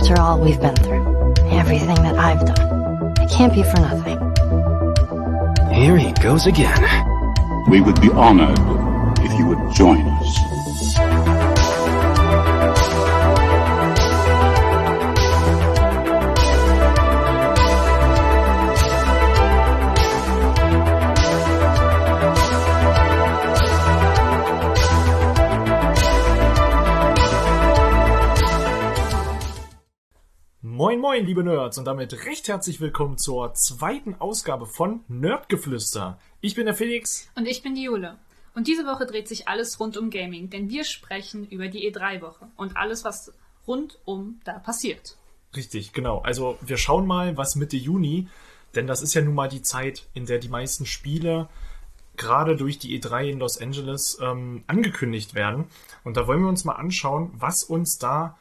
After all we've been through, everything that I've done, it can't be for nothing. Here he goes again. We would be honored if you would join us. Moin moin, liebe Nerds, und damit recht herzlich willkommen zur zweiten Ausgabe von Nerdgeflüster. Ich bin der Felix. Und ich bin die Jule. Und diese Woche dreht sich alles rund um Gaming, denn wir sprechen über die E3-Woche und alles, was rundum da passiert. Richtig, genau. Also wir schauen mal, was Mitte Juni, denn das ist ja nun mal die Zeit, in der die meisten Spiele gerade durch die E3 in Los Angeles angekündigt werden. Und da wollen wir uns mal anschauen, was uns da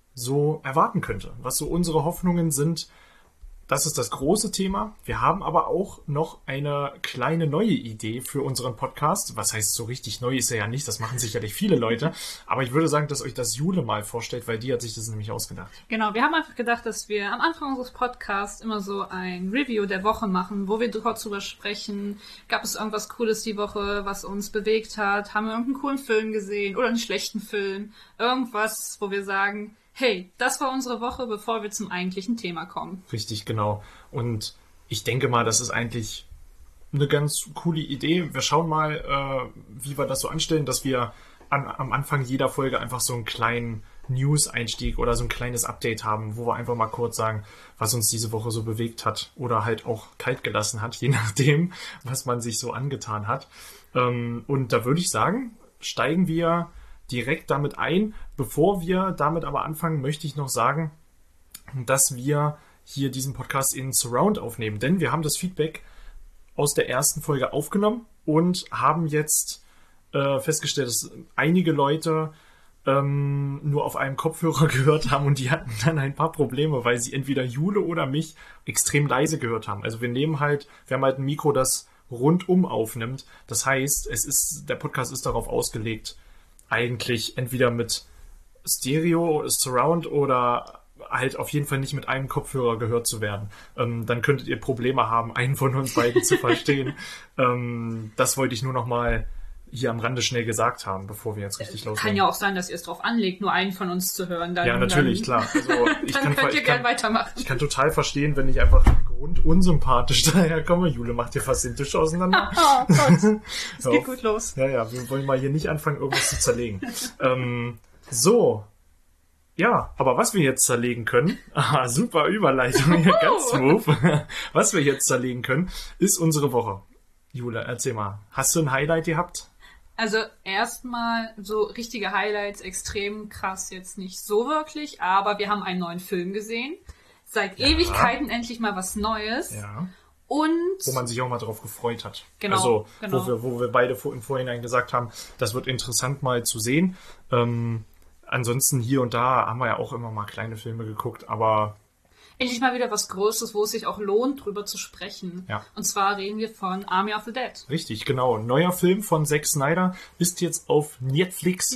so erwarten könnte, was so unsere Hoffnungen sind. Das ist das große Thema. Wir haben aber auch noch eine kleine neue Idee für unseren Podcast. Was heißt, so richtig neu ist er ja nicht, das machen sicherlich viele Leute. Aber ich würde sagen, dass euch das Jule mal vorstellt, weil die hat sich das nämlich ausgedacht. Genau, wir haben einfach gedacht, dass wir am Anfang unseres Podcasts immer so ein Review der Woche machen, wo wir kurz drüber sprechen. Gab es irgendwas Cooles die Woche, was uns bewegt hat? Haben wir irgendeinen coolen Film gesehen oder einen schlechten Film? Irgendwas, wo wir sagen, hey, das war unsere Woche, bevor wir zum eigentlichen Thema kommen. Richtig, genau. Und ich denke mal, das ist eigentlich eine ganz coole Idee. Wir schauen mal, wie wir das so anstellen, dass wir am Anfang jeder Folge einfach so einen kleinen News-Einstieg oder so ein kleines Update haben, wo wir einfach mal kurz sagen, was uns diese Woche so bewegt hat oder halt auch kalt gelassen hat, je nachdem, was man sich so angetan hat. Und da würde ich sagen, steigen wir direkt damit ein. Bevor wir damit aber anfangen, möchte ich noch sagen, dass wir hier diesen Podcast in Surround aufnehmen, denn wir haben das Feedback aus der ersten Folge aufgenommen und haben jetzt festgestellt, dass einige Leute nur auf einem Kopfhörer gehört haben und die hatten dann ein paar Probleme, weil sie entweder Jule oder mich extrem leise gehört haben. Also wir haben halt ein Mikro, das rundum aufnimmt. Das heißt, der Podcast ist darauf ausgelegt, eigentlich entweder mit Stereo, Surround oder halt auf jeden Fall nicht mit einem Kopfhörer gehört zu werden. Dann könntet ihr Probleme haben, einen von uns beiden zu verstehen. Das wollte ich nur noch mal hier am Rande schnell gesagt haben, bevor wir jetzt richtig loslegen. Kann ja auch sein, dass ihr es drauf anlegt, nur einen von uns zu hören. Ja, natürlich, klar. Also, dann könnt ihr gerne weitermachen. Ich kann total verstehen, wenn ich einfach grundunsympathisch daherkomme. Jule macht hier fast den Tisch auseinander. Oh Gott, es geht gut los. Ja, wir wollen mal hier nicht anfangen, irgendwas zu zerlegen. So. Ja, aber was wir jetzt zerlegen können, super Überleitung hier, ganz smooth. Was wir jetzt zerlegen können, ist unsere Woche. Jule, erzähl mal, hast du ein Highlight gehabt? Also erstmal so richtige Highlights, extrem krass jetzt nicht so wirklich, aber wir haben einen neuen Film gesehen. Seit Ewigkeiten endlich mal was Neues. Ja. Und wo man sich auch mal drauf gefreut hat. Genau, also, genau. Wo wir beide im Vorhinein gesagt haben, das wird interessant mal zu sehen. Ansonsten hier und da haben wir ja auch immer mal kleine Filme geguckt, aber endlich mal wieder was Größeres, wo es sich auch lohnt, drüber zu sprechen. Ja. Und zwar reden wir von Army of the Dead. Richtig, genau. Neuer Film von Zack Snyder ist jetzt auf Netflix.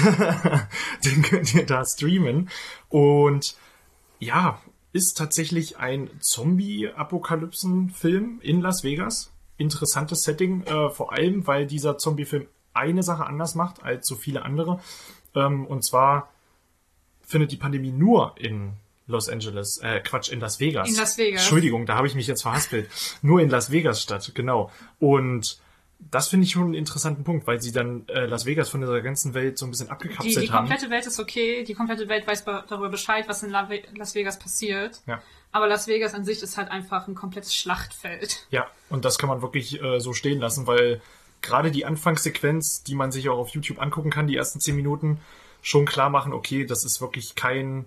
Den könnt ihr da streamen. Und ja, ist tatsächlich ein Zombie-Apokalypsen-Film in Las Vegas. Interessantes Setting, vor allem, weil dieser Zombie-Film eine Sache anders macht als so viele andere. Und zwar findet die Pandemie nur in Los Angeles, in Las Vegas. In Las Vegas. Entschuldigung, da habe ich mich jetzt verhaspelt. Nur in Las Vegas statt, genau. Und das finde ich schon einen interessanten Punkt, weil sie dann Las Vegas von der ganzen Welt so ein bisschen abgekapselt haben. Die komplette Welt ist okay, die komplette Welt weiß darüber Bescheid, was in Las Vegas passiert. Ja. Aber Las Vegas an sich ist halt einfach ein komplettes Schlachtfeld. Ja, und das kann man wirklich so stehen lassen, weil gerade die Anfangssequenz, die man sich auch auf YouTube angucken kann, die ersten 10 Minuten, schon klar machen, okay, das ist wirklich keine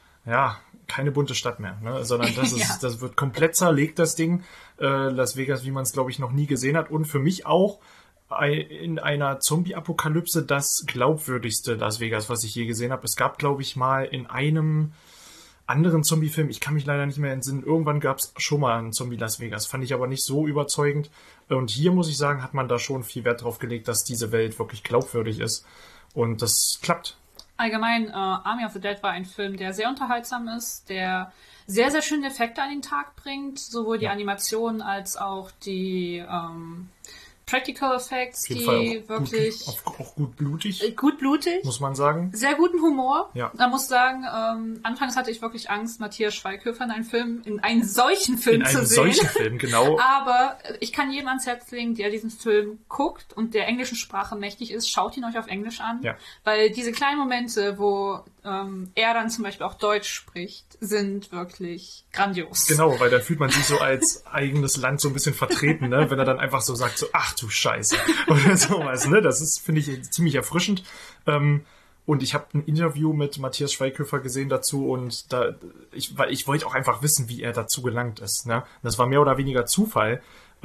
bunte Stadt mehr, ne? Sondern das wird komplett zerlegt, das Ding. Las Vegas, wie man es, glaube ich, noch nie gesehen hat. Und für mich auch in einer Zombie-Apokalypse das glaubwürdigste Las Vegas, was ich je gesehen habe. Es gab, glaube ich, mal in einem anderen Zombie-Film, ich kann mich leider nicht mehr entsinnen, irgendwann gab es schon mal einen Zombie Las Vegas, fand ich aber nicht so überzeugend. Und hier, muss ich sagen, hat man da schon viel Wert drauf gelegt, dass diese Welt wirklich glaubwürdig ist. Und das klappt. allgemein, Army of the Dead war ein Film, der sehr unterhaltsam ist, der sehr, sehr schöne Effekte an den Tag bringt, sowohl die Animation als auch die Practical Effects, Auf jeden die Fall wirklich auch gut blutig, gut blutig, muss man sagen. sehr guten Humor. Ja. Man muss sagen, anfangs hatte ich wirklich Angst, Matthias Schweighöfer in einen solchen Film zu sehen. In einem solchen Film, genau. Aber ich kann jedem ans Herz legen, der diesen Film guckt und der englischen Sprache mächtig ist, schaut ihn euch auf Englisch an. Ja. Weil diese kleinen Momente, wo er dann zum Beispiel auch Deutsch spricht, sind wirklich grandios. Genau, weil dann fühlt man sich so als eigenes Land so ein bisschen vertreten, ne? Wenn er dann einfach so sagt, so, ach du Scheiße, oder sowas, ne? Das ist, finde ich, ziemlich erfrischend. Und ich habe ein Interview mit Matthias Schweighöfer gesehen dazu und weil ich wollte auch einfach wissen, wie er dazu gelangt ist, ne? Das war mehr oder weniger Zufall.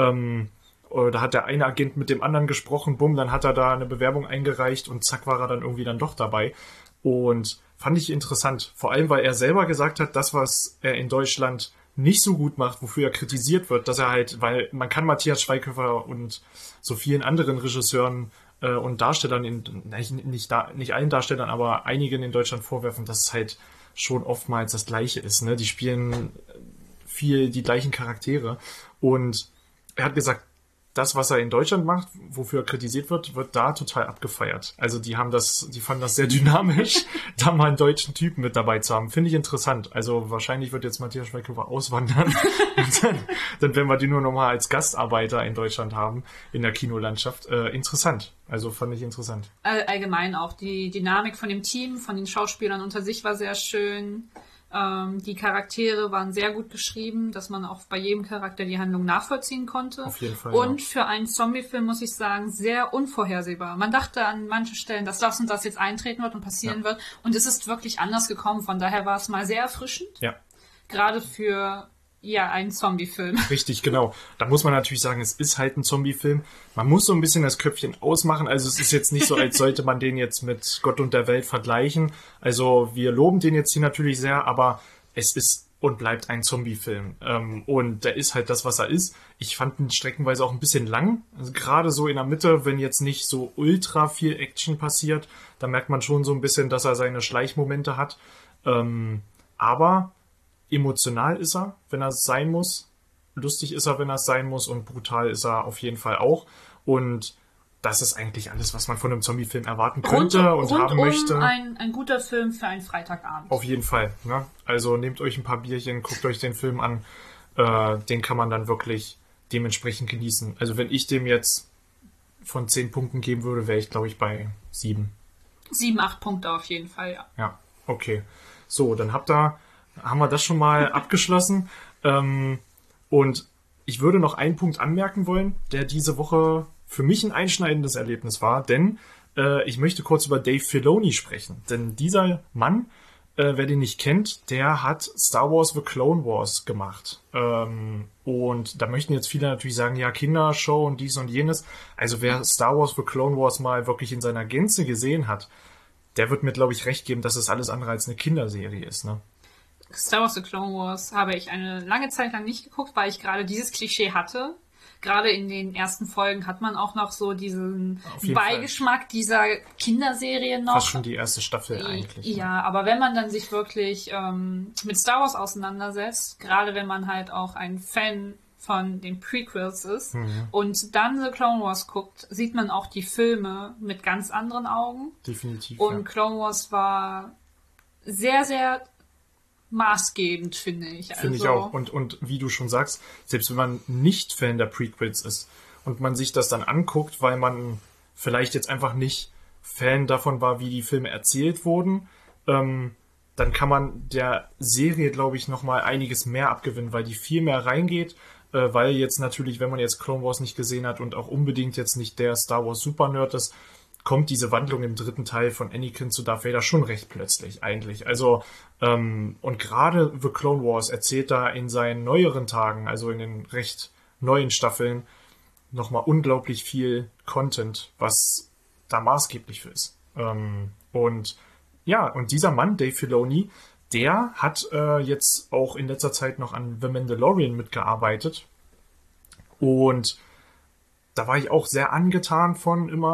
Da hat der eine Agent mit dem anderen gesprochen, bumm, dann hat er da eine Bewerbung eingereicht und zack war er dann irgendwie dann doch dabei. Und fand ich interessant, vor allem, weil er selber gesagt hat, das, was er in Deutschland nicht so gut macht, wofür er kritisiert wird, dass er halt, weil man kann Matthias Schweighöfer und so vielen anderen Regisseuren und Darstellern, nicht allen Darstellern, aber einigen in Deutschland vorwerfen, dass es halt schon oftmals das Gleiche ist, ne? Die spielen viel die gleichen Charaktere und er hat gesagt, das, was er in Deutschland macht, wofür er kritisiert wird, wird da total abgefeiert. Also die fanden das sehr dynamisch, da mal einen deutschen Typen mit dabei zu haben. Finde ich interessant. Also wahrscheinlich wird jetzt Matthias Schweighöfer auswandern. Und dann werden wir die nur noch mal als Gastarbeiter in Deutschland haben, in der Kinolandschaft. Interessant. Also fand ich interessant. Allgemein auch die Dynamik von dem Team, von den Schauspielern unter sich war sehr schön. Die Charaktere waren sehr gut geschrieben, dass man auch bei jedem Charakter die Handlung nachvollziehen konnte. Auf jeden Fall. Und für einen Zombie-Film, muss ich sagen, sehr unvorhersehbar. Man dachte an manchen Stellen, dass das und das jetzt eintreten wird und passieren wird. Und es ist wirklich anders gekommen. Von daher war es mal sehr erfrischend. Ja. Gerade für einen Zombie-Film. Richtig, genau. Da muss man natürlich sagen, es ist halt ein Zombie-Film. Man muss so ein bisschen das Köpfchen ausmachen. Also es ist jetzt nicht so, als sollte man den jetzt mit Gott und der Welt vergleichen. Also wir loben den jetzt hier natürlich sehr, aber es ist und bleibt ein Zombie-Film. Und der ist halt das, was er ist. Ich fand ihn streckenweise auch ein bisschen lang. Also gerade so in der Mitte, wenn jetzt nicht so ultra viel Action passiert, da merkt man schon so ein bisschen, dass er seine Schleichmomente hat. Aber emotional ist er, wenn er es sein muss. Lustig ist er, wenn er es sein muss. Und brutal ist er auf jeden Fall auch. Und das ist eigentlich alles, was man von einem Zombie-Film erwarten könnte und haben möchte. Ein guter Film für einen Freitagabend. Auf jeden Fall. Ne? Also nehmt euch ein paar Bierchen, guckt euch den Film an. Den kann man dann wirklich dementsprechend genießen. Also wenn ich dem jetzt von 10 Punkten geben würde, wäre ich, glaube ich, bei 7. 7, 8 Punkte auf jeden Fall, ja. Ja, okay. So, dann haben wir das schon mal abgeschlossen. Und ich würde noch einen Punkt anmerken wollen, der diese Woche für mich ein einschneidendes Erlebnis war, denn ich möchte kurz über Dave Filoni sprechen. Denn dieser Mann, wer den nicht kennt, der hat Star Wars The Clone Wars gemacht. Und da möchten jetzt viele natürlich sagen, ja, Kindershow und dies und jenes. Also wer Star Wars The Clone Wars mal wirklich in seiner Gänze gesehen hat, der wird mir, glaube ich, recht geben, dass es alles andere als eine Kinderserie ist, ne? Star Wars The Clone Wars habe ich eine lange Zeit lang nicht geguckt, weil ich gerade dieses Klischee hatte. Gerade in den ersten Folgen hat man auch noch so diesen Beigeschmack Fall. Dieser Kinderserie noch. Fast schon die erste Staffel eigentlich. Ja, aber wenn man dann sich wirklich mit Star Wars auseinandersetzt, gerade wenn man halt auch ein Fan von den Prequels ist und dann The Clone Wars guckt, sieht man auch die Filme mit ganz anderen Augen. Definitiv. Und Clone Wars war sehr, sehr maßgebend, finde ich. Finde ich auch. Und wie du schon sagst, selbst wenn man nicht Fan der Prequels ist und man sich das dann anguckt, weil man vielleicht jetzt einfach nicht Fan davon war, wie die Filme erzählt wurden, dann kann man der Serie, glaube ich, nochmal einiges mehr abgewinnen, weil die viel mehr reingeht, weil jetzt natürlich, wenn man jetzt Clone Wars nicht gesehen hat und auch unbedingt jetzt nicht der Star Wars Super-Nerd ist, kommt diese Wandlung im 3. Teil von Anakin zu Darth Vader schon recht plötzlich eigentlich. Also, und gerade The Clone Wars erzählt da in seinen neueren Tagen, also in den recht neuen Staffeln, nochmal unglaublich viel Content, was da maßgeblich für ist. Und dieser Mann, Dave Filoni, der hat jetzt auch in letzter Zeit noch an The Mandalorian mitgearbeitet. Und da war ich auch sehr angetan von immer.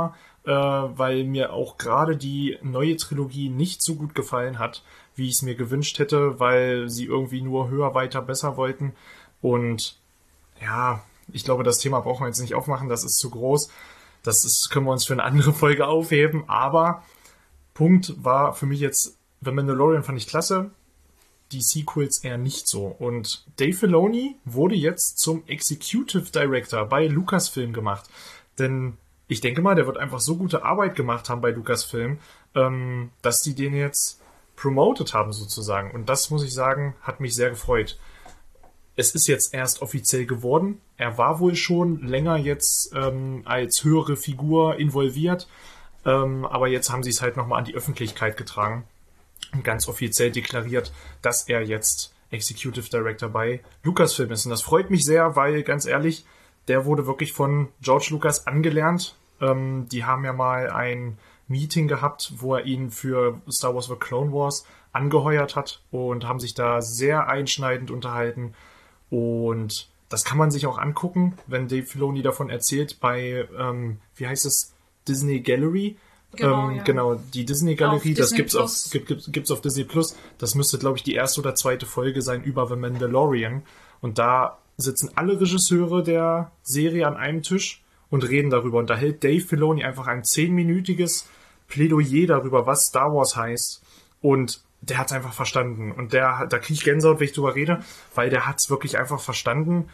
weil mir auch gerade die neue Trilogie nicht so gut gefallen hat, wie ich es mir gewünscht hätte, weil sie irgendwie nur höher, weiter, besser wollten. Und ja, ich glaube, das Thema brauchen wir jetzt nicht aufmachen, das ist zu groß. Können wir uns für eine andere Folge aufheben. Aber Punkt war für mich jetzt, The Mandalorian fand ich klasse, die Sequels eher nicht so. Und Dave Filoni wurde jetzt zum Executive Director bei Lucasfilm gemacht. Denn ich denke mal, der wird einfach so gute Arbeit gemacht haben bei Lucasfilm, dass die den jetzt promoted haben sozusagen. Und das, muss ich sagen, hat mich sehr gefreut. Es ist jetzt erst offiziell geworden. Er war wohl schon länger jetzt als höhere Figur involviert. Aber jetzt haben sie es halt nochmal an die Öffentlichkeit getragen und ganz offiziell deklariert, dass er jetzt Executive Director bei Lucasfilm ist. Und das freut mich sehr, weil, ganz ehrlich, der wurde wirklich von George Lucas angelernt. Die haben ja mal ein Meeting gehabt, wo er ihn für Star Wars The Clone Wars angeheuert hat und haben sich da sehr einschneidend unterhalten. Und das kann man sich auch angucken, wenn Dave Filoni davon erzählt, bei, wie heißt es, Disney Gallery. Genau, ja. Genau, die Disney Galerie, das Disney gibt's auf Disney Plus. Das müsste, glaube ich, die erste oder zweite Folge sein über The Mandalorian. Und da sitzen alle Regisseure der Serie an einem Tisch und reden darüber. Und da hält Dave Filoni einfach ein 10-minütiges Plädoyer darüber, was Star Wars heißt. Und der hat's einfach verstanden. Und da kriege ich Gänsehaut, wenn ich drüber rede, weil der hat's wirklich einfach verstanden.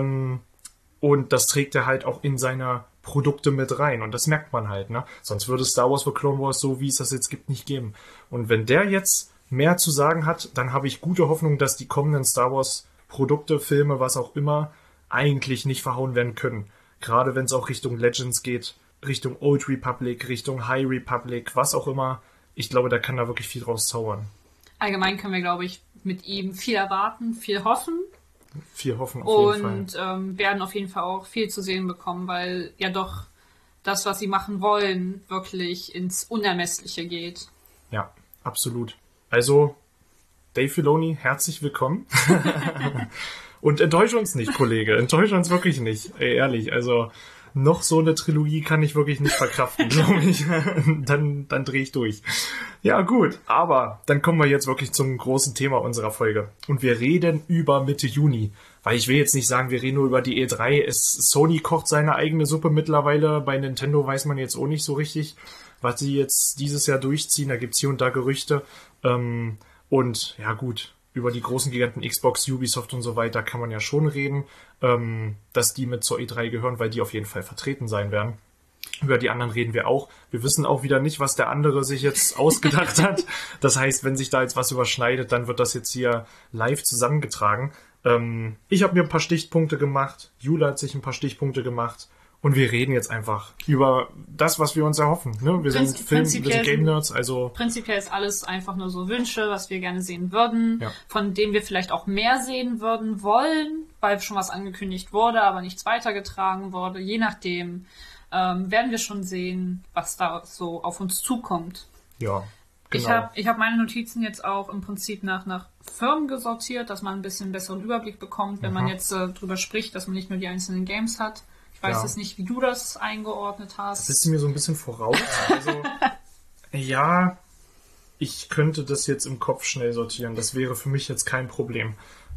Und das trägt er halt auch in seine Produkte mit rein. Und das merkt man halt, ne? Sonst würde Star Wars für Clone Wars, so wie es das jetzt gibt, nicht geben. Und wenn der jetzt mehr zu sagen hat, dann habe ich gute Hoffnung, dass die kommenden Star Wars Produkte, Filme, was auch immer, eigentlich nicht verhauen werden können. Gerade wenn es auch Richtung Legends geht, Richtung Old Republic, Richtung High Republic, was auch immer. Ich glaube, da kann da wirklich viel draus zaubern. Allgemein können wir, glaube ich, mit ihm viel erwarten, viel hoffen. Viel hoffen auf jeden Fall. Und werden auf jeden Fall auch viel zu sehen bekommen, weil ja doch das, was sie machen wollen, wirklich ins Unermessliche geht. Ja, absolut. Also, Dave Filoni, herzlich willkommen. Und enttäusche uns nicht, Kollege. Enttäusche uns wirklich nicht. Ey, ehrlich, also noch so eine Trilogie kann ich wirklich nicht verkraften, glaube ich. Dann drehe ich durch. Ja, gut. Aber dann kommen wir jetzt wirklich zum großen Thema unserer Folge. Und wir reden über Mitte Juni. Weil ich will jetzt nicht sagen, wir reden nur über die E3. Sony kocht seine eigene Suppe mittlerweile. Bei Nintendo weiß man jetzt auch nicht so richtig, was sie jetzt dieses Jahr durchziehen. Da gibt's hier und da Gerüchte. Und ja gut, über die großen Giganten Xbox, Ubisoft und so weiter kann man ja schon reden, dass die mit zur E3 gehören, weil die auf jeden Fall vertreten sein werden. Über die anderen reden wir auch. Wir wissen auch wieder nicht, was der andere sich jetzt ausgedacht hat. Das heißt, wenn sich da jetzt was überschneidet, dann wird das jetzt hier live zusammengetragen. Ich habe mir ein paar Stichpunkte gemacht. Jula hat sich ein paar Stichpunkte gemacht. Und wir reden jetzt einfach über das, was wir uns erhoffen. Ne? Wir sind Game Nerds, also... Prinzipiell ist alles einfach nur so Wünsche, was wir gerne sehen würden, ja, von denen wir vielleicht auch mehr sehen würden wollen, weil schon was angekündigt wurde, aber nichts weitergetragen wurde. Je nachdem werden wir schon sehen, was da so auf uns zukommt. Ja, genau. Ich hab meine Notizen jetzt auch im Prinzip nach Firmen gesortiert, dass man ein bisschen besseren Überblick bekommt, wenn man jetzt drüber spricht, dass man nicht nur die einzelnen Games hat. Ich weiß jetzt nicht, wie du das eingeordnet hast. Das ist mir so ein bisschen voraus. Also, ja, ich könnte das jetzt im Kopf schnell sortieren. Das wäre für mich jetzt kein Problem.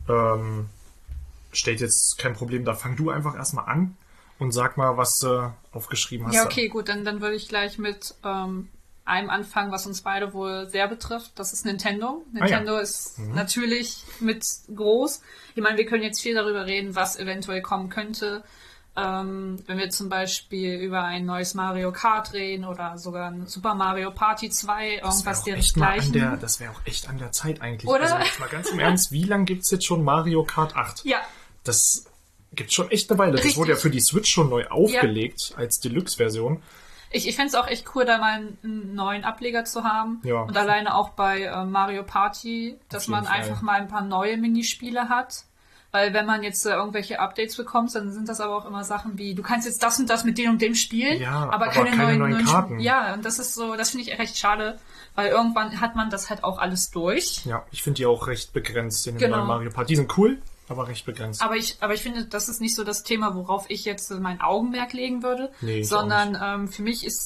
Stellt jetzt kein Problem dar. Fang du einfach erstmal an und sag mal, was du aufgeschrieben hast. Ja, okay, gut. Dann würde ich gleich mit einem anfangen, was uns beide wohl sehr betrifft. Das ist Nintendo. Nintendo ist natürlich mit groß. Ich meine, wir können jetzt viel darüber reden, was eventuell kommen könnte. Wenn wir zum Beispiel über ein neues Mario Kart reden oder sogar ein Super Mario Party 2, irgendwas dergleichen. Das wäre auch echt an der Zeit eigentlich. Oder? Also jetzt mal ganz im Ernst, wie lange gibt's jetzt schon Mario Kart 8? Ja. Das gibt's schon echt eine Weile. Das wurde ja für die Switch schon neu aufgelegt als Deluxe-Version. Ich fände es auch echt cool, da mal einen neuen Ableger zu haben. Ja. Und alleine auch bei Mario Party, dass man einfach mal ein paar neue Minispiele hat. Weil wenn man jetzt irgendwelche Updates bekommt, dann sind das aber auch immer Sachen wie, du kannst jetzt das und das mit dem und dem spielen, ja, aber keine neuen Karten. Ja, und das ist so, das finde ich recht schade, weil irgendwann hat man das halt auch alles durch. Ja, ich finde die auch recht begrenzt in den neuen Mario Party. Die sind cool, aber recht begrenzt. Aber ich finde, das ist nicht so das Thema, worauf ich jetzt mein Augenmerk legen würde, nee, sondern für mich ist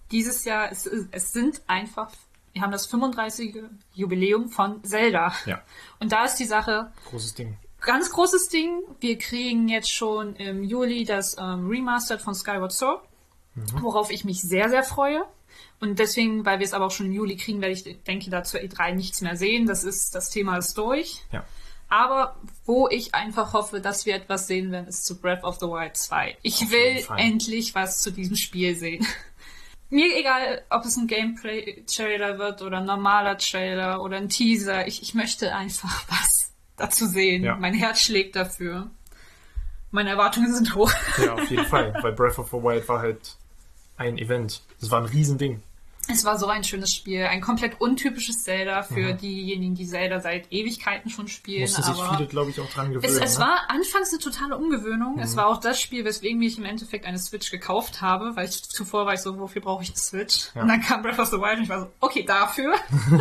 dieses Jahr, es sind einfach, wir haben das 35. Jubiläum von Zelda. Ja. Und da ist die Sache, Großes Ding. ganz großes Ding, wir kriegen jetzt schon im Juli das Remastered von Skyward Sword, worauf ich mich sehr, sehr freue. Und deswegen, weil wir es aber auch schon im Juli kriegen, werde ich, denke, da zur E3 nichts mehr sehen. Das Thema ist durch. Ja. Aber wo ich einfach hoffe, dass wir etwas sehen werden, ist zu Breath of the Wild 2. Ich Auf will jeden Fall. endlich was zu diesem Spiel sehen. Mir egal, ob es ein Gameplay-Trailer wird oder ein normaler Trailer oder ein Teaser. Ich möchte einfach was dazu sehen. Ja. Mein Herz schlägt dafür. Meine Erwartungen sind hoch. Ja, auf jeden Fall. Weil Breath of the Wild war halt ein Event. Das war ein Riesending. Es war so ein schönes Spiel. Ein komplett untypisches Zelda für diejenigen, die Zelda seit Ewigkeiten schon spielen. Mussten sich aber viele, glaube ich, auch dran gewöhnen. es ne? war anfangs eine totale Umgewöhnung. Es war auch das Spiel, weswegen ich im Endeffekt eine Switch gekauft habe, weil zuvor war ich so, wofür brauche ich eine Switch? Ja. Und dann kam Breath of the Wild und ich war so, okay, dafür.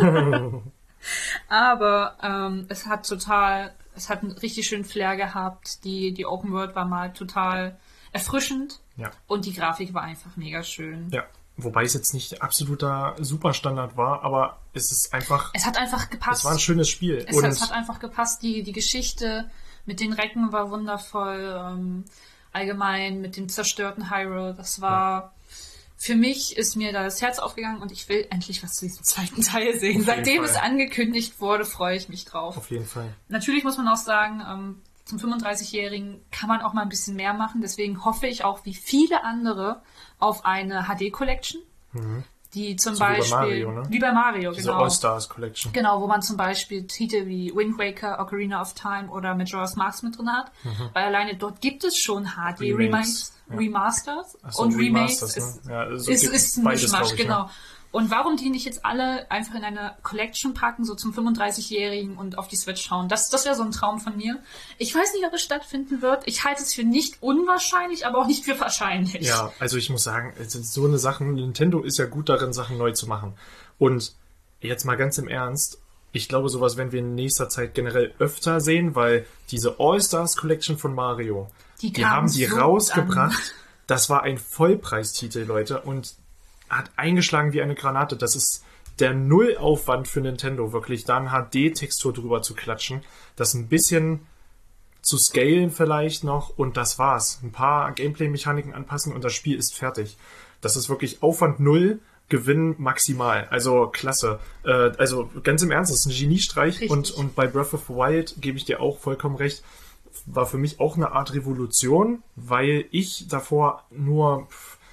Aber es hat einen richtig schönen Flair gehabt. Die Open World war mal total erfrischend. Ja. Und die Grafik war einfach mega schön. Ja. Wobei es jetzt nicht absoluter Superstandard war, aber es ist einfach... Es hat einfach gepasst. Es war ein schönes Spiel. Es hat einfach gepasst. Die Geschichte mit den Recken war wundervoll. Allgemein mit dem zerstörten Hyrule. Das war... Für mich ist mir da das Herz aufgegangen und ich will endlich was zu diesem zweiten Teil sehen. Seitdem es angekündigt wurde, freue ich mich drauf. Auf jeden Fall. Natürlich muss man auch sagen, zum 35-Jährigen kann man auch mal ein bisschen mehr machen. Deswegen hoffe ich auch, wie viele andere, auf eine HD-Collection, die zum So wie bei Beispiel... Mario, ne? Wie bei Mario, Diese genau. All-Stars Collection. Genau, wo man zum Beispiel Titel wie Wind Waker, Ocarina of Time oder Majora's Mask mit drin hat. Weil alleine dort gibt es schon Remakes, Remasters Ach so, und Remakes. Remasters, ne? Ja, also Ist ein beides, Mischmasch, glaub ich, genau. ja. Und warum die nicht jetzt alle einfach in eine Collection packen, so zum 35-Jährigen und auf die Switch schauen? Das wäre so ein Traum von mir. Ich weiß nicht, ob es stattfinden wird. Ich halte es für nicht unwahrscheinlich, aber auch nicht für wahrscheinlich. Ja, also ich muss sagen, so eine Sachen, Nintendo ist ja gut darin, Sachen neu zu machen. Und jetzt mal ganz im Ernst, ich glaube, sowas werden wir in nächster Zeit generell öfter sehen, weil diese All-Stars Collection von Mario, die haben die so rausgebracht. Das war ein Vollpreistitel, Leute, und hat eingeschlagen wie eine Granate. Das ist der Nullaufwand für Nintendo, wirklich da eine HD-Textur drüber zu klatschen, das ein bisschen zu scalen vielleicht noch und das war's. Ein paar Gameplay-Mechaniken anpassen und das Spiel ist fertig. Das ist wirklich Aufwand null, Gewinn maximal. Also klasse. Also ganz im Ernst, das ist ein Geniestreich und bei Breath of the Wild gebe ich dir auch vollkommen recht, war für mich auch eine Art Revolution, weil ich davor nur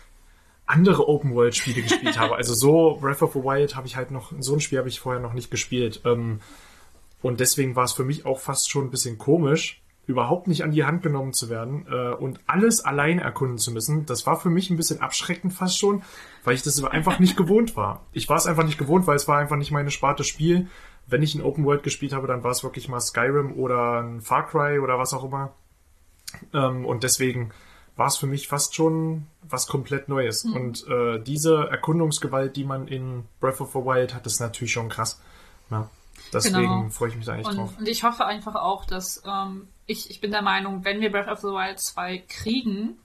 andere Open-World-Spiele gespielt habe. Also so Breath of the Wild habe ich halt noch, so ein Spiel habe ich vorher noch nicht gespielt. Und deswegen war es für mich auch fast schon ein bisschen komisch, überhaupt nicht an die Hand genommen zu werden und alles allein erkunden zu müssen. Das war für mich ein bisschen abschreckend fast schon, weil ich das einfach nicht gewohnt war. Ich war es einfach nicht gewohnt, weil es war einfach nicht meine Sparte Spiel. Wenn ich ein Open World gespielt habe, dann war es wirklich mal Skyrim oder ein Far Cry oder was auch immer. Und deswegen war es für mich fast schon was komplett Neues. Und diese Erkundungsgewalt, die man in Breath of the Wild hat, ist natürlich schon krass. Ja, deswegen freue ich mich da eigentlich drauf. Und ich hoffe einfach auch, dass ich bin der Meinung, wenn wir Breath of the Wild 2 kriegen,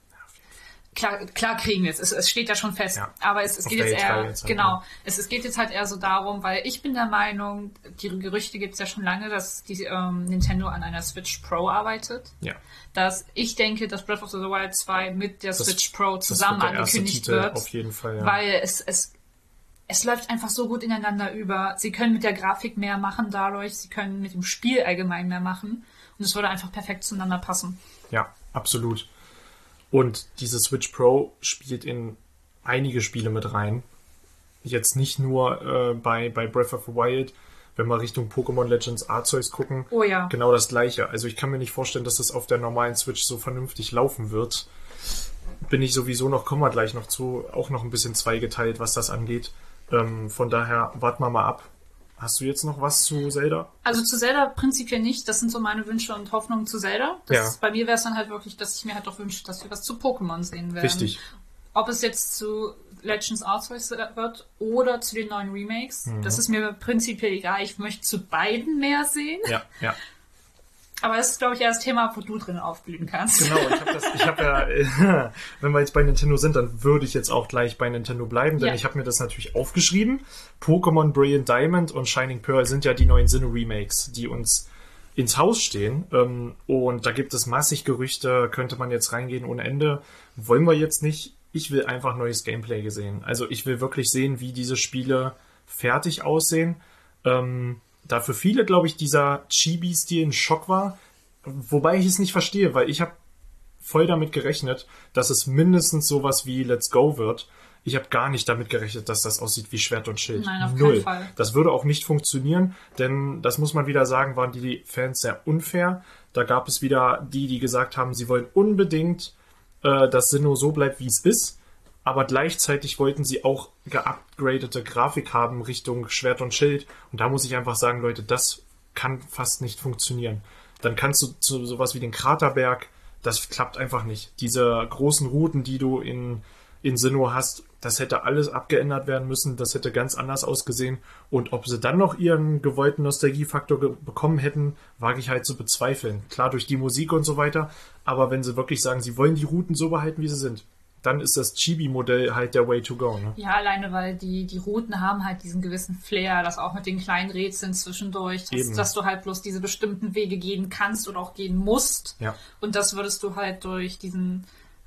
klar kriegen wir es. Es steht ja schon fest. Ja. Aber es geht jetzt eher, jetzt halt, genau, ja. es geht jetzt halt eher so darum, weil ich bin der Meinung, die Gerüchte gibt es ja schon lange, dass die Nintendo an einer Switch Pro arbeitet. Ja. Dass ich denke, dass Breath of the Wild 2 mit der Switch Pro zusammen angekündigt wird. Auf jeden Fall, ja. Weil es läuft einfach so gut ineinander über. Sie können mit der Grafik mehr machen dadurch, sie können mit dem Spiel allgemein mehr machen und es würde einfach perfekt zueinander passen. Ja, absolut. Und diese Switch Pro spielt in einige Spiele mit rein. Jetzt nicht nur bei Breath of the Wild, wenn wir Richtung Pokémon Legends Arceus gucken. Oh ja. Genau das Gleiche. Also ich kann mir nicht vorstellen, dass das auf der normalen Switch so vernünftig laufen wird. Bin ich sowieso noch, kommen wir gleich noch zu, auch noch ein bisschen zweigeteilt, was das angeht. Von daher warten wir mal ab. Hast du jetzt noch was zu Zelda? Also zu Zelda prinzipiell nicht. Das sind so meine Wünsche und Hoffnungen zu Zelda. Bei mir wäre es dann halt wirklich, dass ich mir halt auch wünsche, dass wir was zu Pokémon sehen werden. Richtig. Ob es jetzt zu Legends Arceus wird oder zu den neuen Remakes, das ist mir prinzipiell egal. Ich möchte zu beiden mehr sehen. Ja. Aber das ist, glaube ich, eher das Thema, wo du drin aufblühen kannst. Genau, ich habe ja, wenn wir jetzt bei Nintendo sind, dann würde ich jetzt auch gleich bei Nintendo bleiben, denn ich habe mir das natürlich aufgeschrieben. Pokémon Brilliant Diamond und Shining Pearl sind ja die neuen Sinnoh-Remakes, die uns ins Haus stehen. Und da gibt es massig Gerüchte, könnte man jetzt reingehen ohne Ende. Wollen wir jetzt nicht. Ich will einfach neues Gameplay sehen. Also ich will wirklich sehen, wie diese Spiele fertig aussehen. Da für viele, glaube ich, dieser Chibi-Stil ein Schock war. Wobei ich es nicht verstehe, weil ich habe voll damit gerechnet, dass es mindestens sowas wie Let's Go wird. Ich habe gar nicht damit gerechnet, dass das aussieht wie Schwert und Schild. Nein, auf Null. keinen Fall. Das würde auch nicht funktionieren, denn das muss man wieder sagen, waren die Fans sehr unfair. Da gab es wieder die gesagt haben, sie wollen unbedingt, dass Sinnoh so bleibt, wie es ist. Aber gleichzeitig wollten sie auch geupgradete Grafik haben Richtung Schwert und Schild. Und da muss ich einfach sagen, Leute, das kann fast nicht funktionieren. Dann kannst du zu sowas wie den Kraterberg, das klappt einfach nicht. Diese großen Routen, die du in Sinnoh hast, das hätte alles abgeändert werden müssen. Das hätte ganz anders ausgesehen. Und ob sie dann noch ihren gewollten Nostalgiefaktor bekommen hätten, wage ich halt zu bezweifeln. Klar, durch die Musik und so weiter. Aber wenn sie wirklich sagen, sie wollen die Routen so behalten, wie sie sind, dann ist das Chibi-Modell halt der Way to go. Ne? Ja, alleine, weil die Routen haben halt diesen gewissen Flair, das auch mit den kleinen Rätseln zwischendurch, dass du halt bloß diese bestimmten Wege gehen kannst oder auch gehen musst. Ja. Und das würdest du halt durch diesen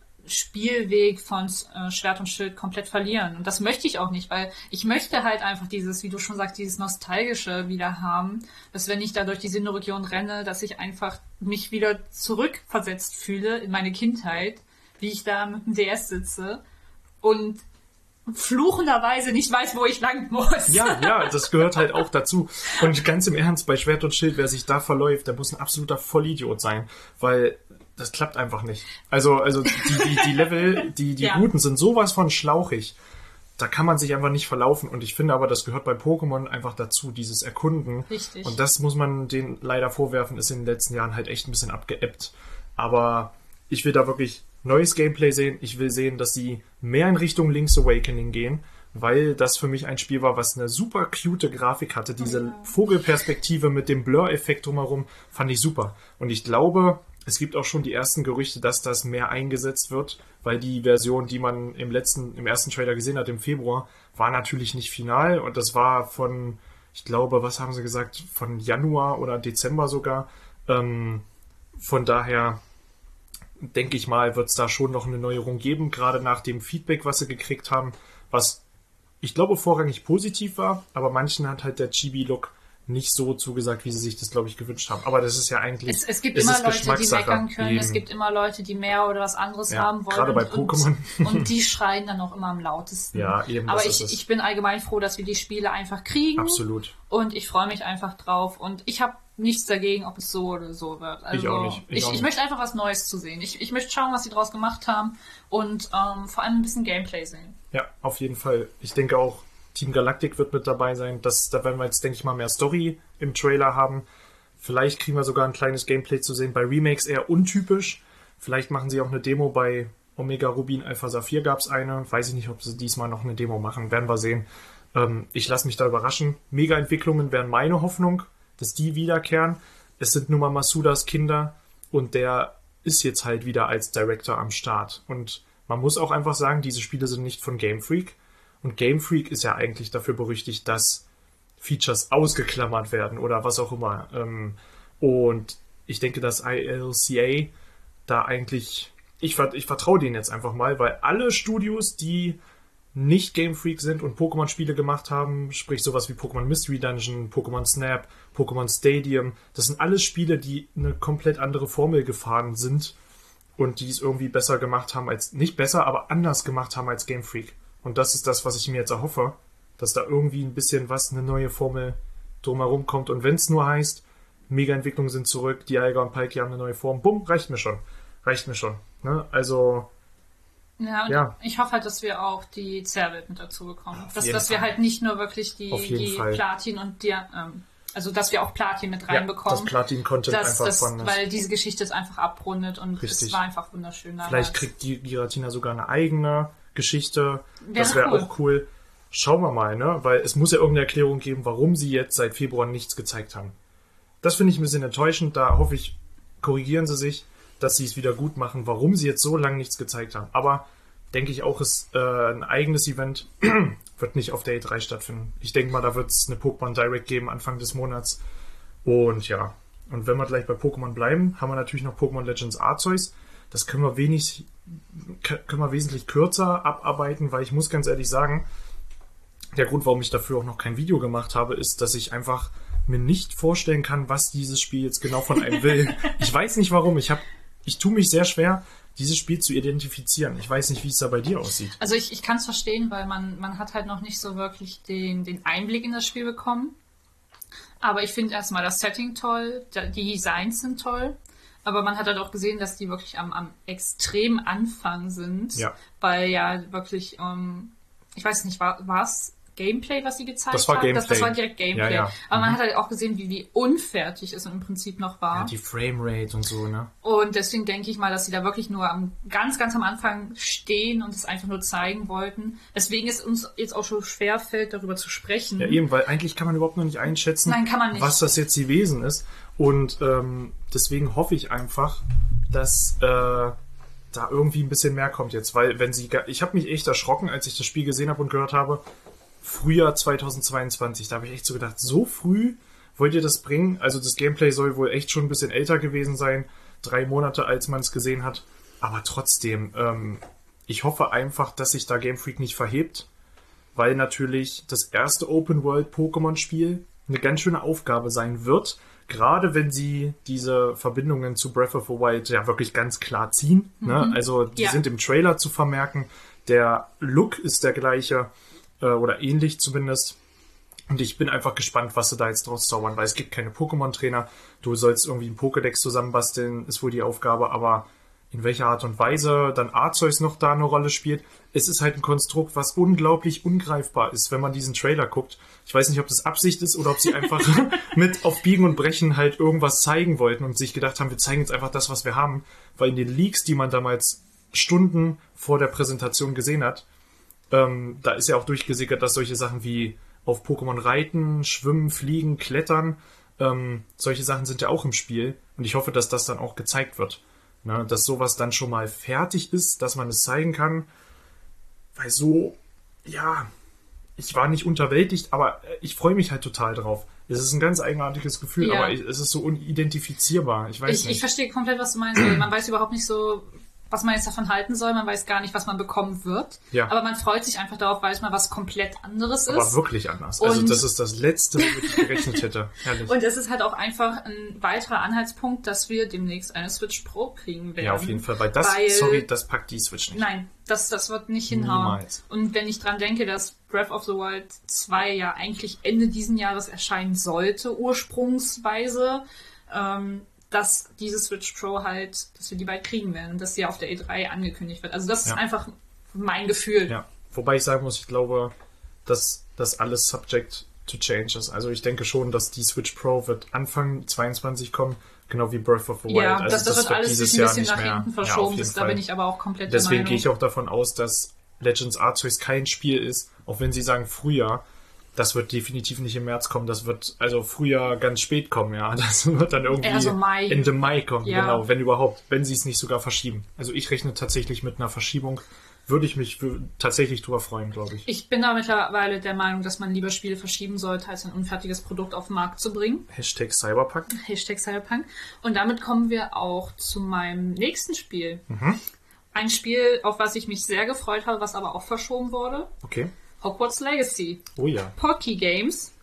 Spielweg von Schwert und Schild komplett verlieren. Und das möchte ich auch nicht, weil ich möchte halt einfach dieses, wie du schon sagst, dieses Nostalgische wieder haben, dass wenn ich da durch die Sinnoh-Region renne, dass ich einfach mich wieder zurückversetzt fühle in meine Kindheit, wie ich da mit dem DS sitze und fluchenderweise nicht weiß, wo ich lang muss. Ja, das gehört halt auch dazu. Und ganz im Ernst, bei Schwert und Schild, wer sich da verläuft, der muss ein absoluter Vollidiot sein, weil das klappt einfach nicht. Also die Level, die Routen sind sowas von schlauchig. Da kann man sich einfach nicht verlaufen. Und ich finde aber, das gehört bei Pokémon einfach dazu, dieses Erkunden. Richtig. Und das muss man denen leider vorwerfen, ist in den letzten Jahren halt echt ein bisschen abgeebbt. Aber ich will da wirklich neues Gameplay sehen. Ich will sehen, dass sie mehr in Richtung Link's Awakening gehen, weil das für mich ein Spiel war, was eine super cute Grafik hatte. Diese Vogelperspektive mit dem Blur-Effekt drumherum fand ich super. Und ich glaube, es gibt auch schon die ersten Gerüchte, dass das mehr eingesetzt wird, weil die Version, die man im ersten Trailer gesehen hat, im Februar, war natürlich nicht final. Und das war von, ich glaube, was haben sie gesagt, von Januar oder Dezember sogar. Von daher denke ich mal, wird es da schon noch eine Neuerung geben, gerade nach dem Feedback, was sie gekriegt haben, was ich glaube vorrangig positiv war, aber manchen hat halt der Chibi-Look nicht so zugesagt, wie sie sich das, glaube ich, gewünscht haben. Aber das ist ja eigentlich es gibt immer Leute, die meckern können, eben. Es gibt immer Leute, die mehr oder was anderes haben wollen. Gerade bei Pokémon. Und die schreien dann auch immer am lautesten. Ja, eben. Aber ich bin allgemein froh, dass wir die Spiele einfach kriegen. Absolut. Und ich freue mich einfach drauf. Und ich habe nichts dagegen, ob es so oder so wird. Also ich auch nicht. Ich möchte einfach was Neues zu sehen. Ich möchte schauen, was sie draus gemacht haben und vor allem ein bisschen Gameplay sehen. Ja, auf jeden Fall. Ich denke auch, Team Galactic wird mit dabei sein. Da werden wir jetzt, denke ich mal, mehr Story im Trailer haben. Vielleicht kriegen wir sogar ein kleines Gameplay zu sehen. Bei Remakes eher untypisch. Vielleicht machen sie auch eine Demo. Bei Omega Rubin Alpha Saphir gab es eine. Weiß ich nicht, ob sie diesmal noch eine Demo machen. Werden wir sehen. Ich lasse mich da überraschen. Mega-Entwicklungen wären meine Hoffnung, dass die wiederkehren. Es sind nun mal Masudas Kinder und der ist jetzt halt wieder als Director am Start. Und man muss auch einfach sagen, diese Spiele sind nicht von Game Freak. Und Game Freak ist ja eigentlich dafür berüchtigt, dass Features ausgeklammert werden oder was auch immer. Und ich denke, dass ILCA da eigentlich... Ich vertraue denen jetzt einfach mal, weil alle Studios, die nicht Game Freak sind und Pokémon-Spiele gemacht haben, sprich sowas wie Pokémon Mystery Dungeon, Pokémon Snap, Pokémon Stadium, das sind alles Spiele, die eine komplett andere Formel gefahren sind und die es irgendwie besser gemacht haben als... Nicht besser, aber anders gemacht haben als Game Freak. Und das ist das, was ich mir jetzt erhoffe, dass da irgendwie ein bisschen eine neue Formel drumherum kommt. Und wenn es nur heißt, Mega-Entwicklungen sind zurück, Dialga und Palkia haben eine neue Form, bumm, reicht mir schon. Ne? Also... Ja, ich hoffe halt, dass wir auch die Zerrwelt mit dazu bekommen. Dass wir halt nicht nur wirklich die Platin und die... Also, dass wir auch Platin mit reinbekommen. Das Platin-Content einfach von... Weil diese Geschichte ist einfach abrundet und es war einfach wunderschön. Vielleicht kriegt die Giratina sogar eine eigene Geschichte. Das wäre auch cool. Schauen wir mal, ne? Weil es muss ja irgendeine Erklärung geben, warum sie jetzt seit Februar nichts gezeigt haben. Das finde ich ein bisschen enttäuschend. Da hoffe ich korrigieren sie sich, dass sie es wieder gut machen, warum sie jetzt so lange nichts gezeigt haben. Aber denke ich auch, ist ein eigenes Event wird nicht auf der E3 stattfinden. Ich denke mal, da wird es eine Pokémon Direct geben Anfang des Monats. Und ja, und wenn wir gleich bei Pokémon bleiben, haben wir natürlich noch Pokémon Legends Arceus. Das können wir wesentlich kürzer abarbeiten, weil ich muss ganz ehrlich sagen, der Grund, warum ich dafür auch noch kein Video gemacht habe, ist, dass ich einfach mir nicht vorstellen kann, was dieses Spiel jetzt genau von einem will. Ich weiß nicht warum. Ich tue mich sehr schwer, dieses Spiel zu identifizieren. Ich weiß nicht, wie es da bei dir aussieht. Also ich kann es verstehen, weil man hat halt noch nicht so wirklich den Einblick in das Spiel bekommen. Aber ich finde erstmal das Setting toll, die Designs sind toll. Aber man hat halt auch gesehen, dass die wirklich am extremen Anfang sind. Ja. Weil ja wirklich, ich weiß nicht, war es Gameplay, was sie gezeigt haben? Das war Gameplay. Das war direkt Gameplay. Ja. Aber man hat halt auch gesehen, wie unfertig es im Prinzip noch war. Ja, die Framerate und so, ne? Und deswegen denke ich mal, dass sie da wirklich nur ganz am Anfang stehen und es einfach nur zeigen wollten. Deswegen ist uns jetzt auch schon schwerfällt, darüber zu sprechen. Ja, eben, weil eigentlich kann man überhaupt noch nicht einschätzen, Nein, kann man nicht. Was das jetzt gewesen ist. Und deswegen hoffe ich einfach, dass da irgendwie ein bisschen mehr kommt jetzt. Weil ich habe mich echt erschrocken, als ich das Spiel gesehen habe und gehört habe, Frühjahr 2022. Da habe ich echt so gedacht, so früh wollt ihr das bringen? Also das Gameplay soll wohl echt schon ein bisschen älter gewesen sein. 3 Monate, als man es gesehen hat. Aber trotzdem, ich hoffe einfach, dass sich da Game Freak nicht verhebt. Weil natürlich das erste Open-World-Pokémon-Spiel eine ganz schöne Aufgabe sein wird. Gerade wenn sie diese Verbindungen zu Breath of the Wild ja wirklich ganz klar ziehen. Ne? Also die sind im Trailer zu vermerken. Der Look ist der gleiche. Oder ähnlich zumindest. Und ich bin einfach gespannt, was sie da jetzt draus zaubern, weil es gibt keine Pokémon-Trainer. Du sollst irgendwie einen Pokédex zusammenbasteln, ist wohl die Aufgabe, aber in welcher Art und Weise dann Arceus noch da eine Rolle spielt. Es ist halt ein Konstrukt, was unglaublich ungreifbar ist, wenn man diesen Trailer guckt. Ich weiß nicht, ob das Absicht ist oder ob sie einfach mit auf Biegen und Brechen halt irgendwas zeigen wollten und sich gedacht haben, wir zeigen jetzt einfach das, was wir haben. Weil in den Leaks, die man damals Stunden vor der Präsentation gesehen hat, da ist ja auch durchgesickert, dass solche Sachen wie auf Pokémon reiten, schwimmen, fliegen, klettern, solche Sachen sind ja auch im Spiel. Und ich hoffe, dass das dann auch gezeigt wird. Ne? Dass sowas dann schon mal fertig ist, dass man es zeigen kann. Weil so, ja, ich war nicht unterwältigt, aber ich freue mich halt total drauf. Es ist ein ganz eigenartiges Gefühl, aber es ist so unidentifizierbar. Ich weiß nicht. Ich verstehe komplett, was du meinst. Man weiß überhaupt nicht so, was man jetzt davon halten soll. Man weiß gar nicht, was man bekommen wird. Ja. Aber man freut sich einfach darauf, weil es mal was komplett anderes ist. Aber wirklich anders. Also das ist das Letzte, womit ich gerechnet hätte. Herrlich. Und es ist halt auch einfach ein weiterer Anhaltspunkt, dass wir demnächst eine Switch Pro kriegen werden. Ja, auf jeden Fall. Weil das packt die Switch nicht. Nein, das wird nicht hinhauen. Niemals. Und wenn ich dran denke, dass Breath of the Wild 2 ja eigentlich Ende diesen Jahres erscheinen sollte, ursprungsweise, dass diese Switch Pro halt, dass wir die bald kriegen werden und dass sie auf der E3 angekündigt wird. Also das ist einfach mein Gefühl. Ja, wobei ich sagen muss, ich glaube, dass das alles subject to change ist. Also ich denke schon, dass die Switch Pro wird Anfang 22 kommen, genau wie Breath of the Wild. Ja, also das wird alles dieses ein Jahr bisschen nicht nach mehr. hinten verschoben. Da bin ich aber auch komplett Deswegen der Meinung. gehe ich auch davon aus, dass Legends Arceus kein Spiel ist, auch wenn sie sagen Frühjahr. Das wird definitiv nicht im März kommen. Das wird also Frühjahr ganz spät kommen, ja. Das wird dann irgendwie Ende Mai kommen, genau, wenn überhaupt, wenn sie es nicht sogar verschieben. Also ich rechne tatsächlich mit einer Verschiebung. Würde ich mich tatsächlich drüber freuen, glaube ich. Ich bin da mittlerweile der Meinung, dass man lieber Spiele verschieben sollte, als ein unfertiges Produkt auf den Markt zu bringen. #Cyberpunk. #Cyberpunk. Und damit kommen wir auch zu meinem nächsten Spiel. Ein Spiel, auf was ich mich sehr gefreut habe, was aber auch verschoben wurde. Okay. Hogwarts Legacy. Oh ja. Pocky Games.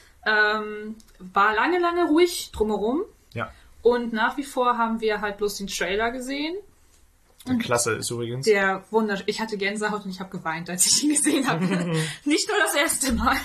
War lange ruhig drumherum. Ja. Und nach wie vor haben wir halt bloß den Trailer gesehen. Klasse ist übrigens. Der wunderschön. Ich hatte Gänsehaut und ich habe geweint, als ich ihn gesehen habe. Nicht nur das erste Mal.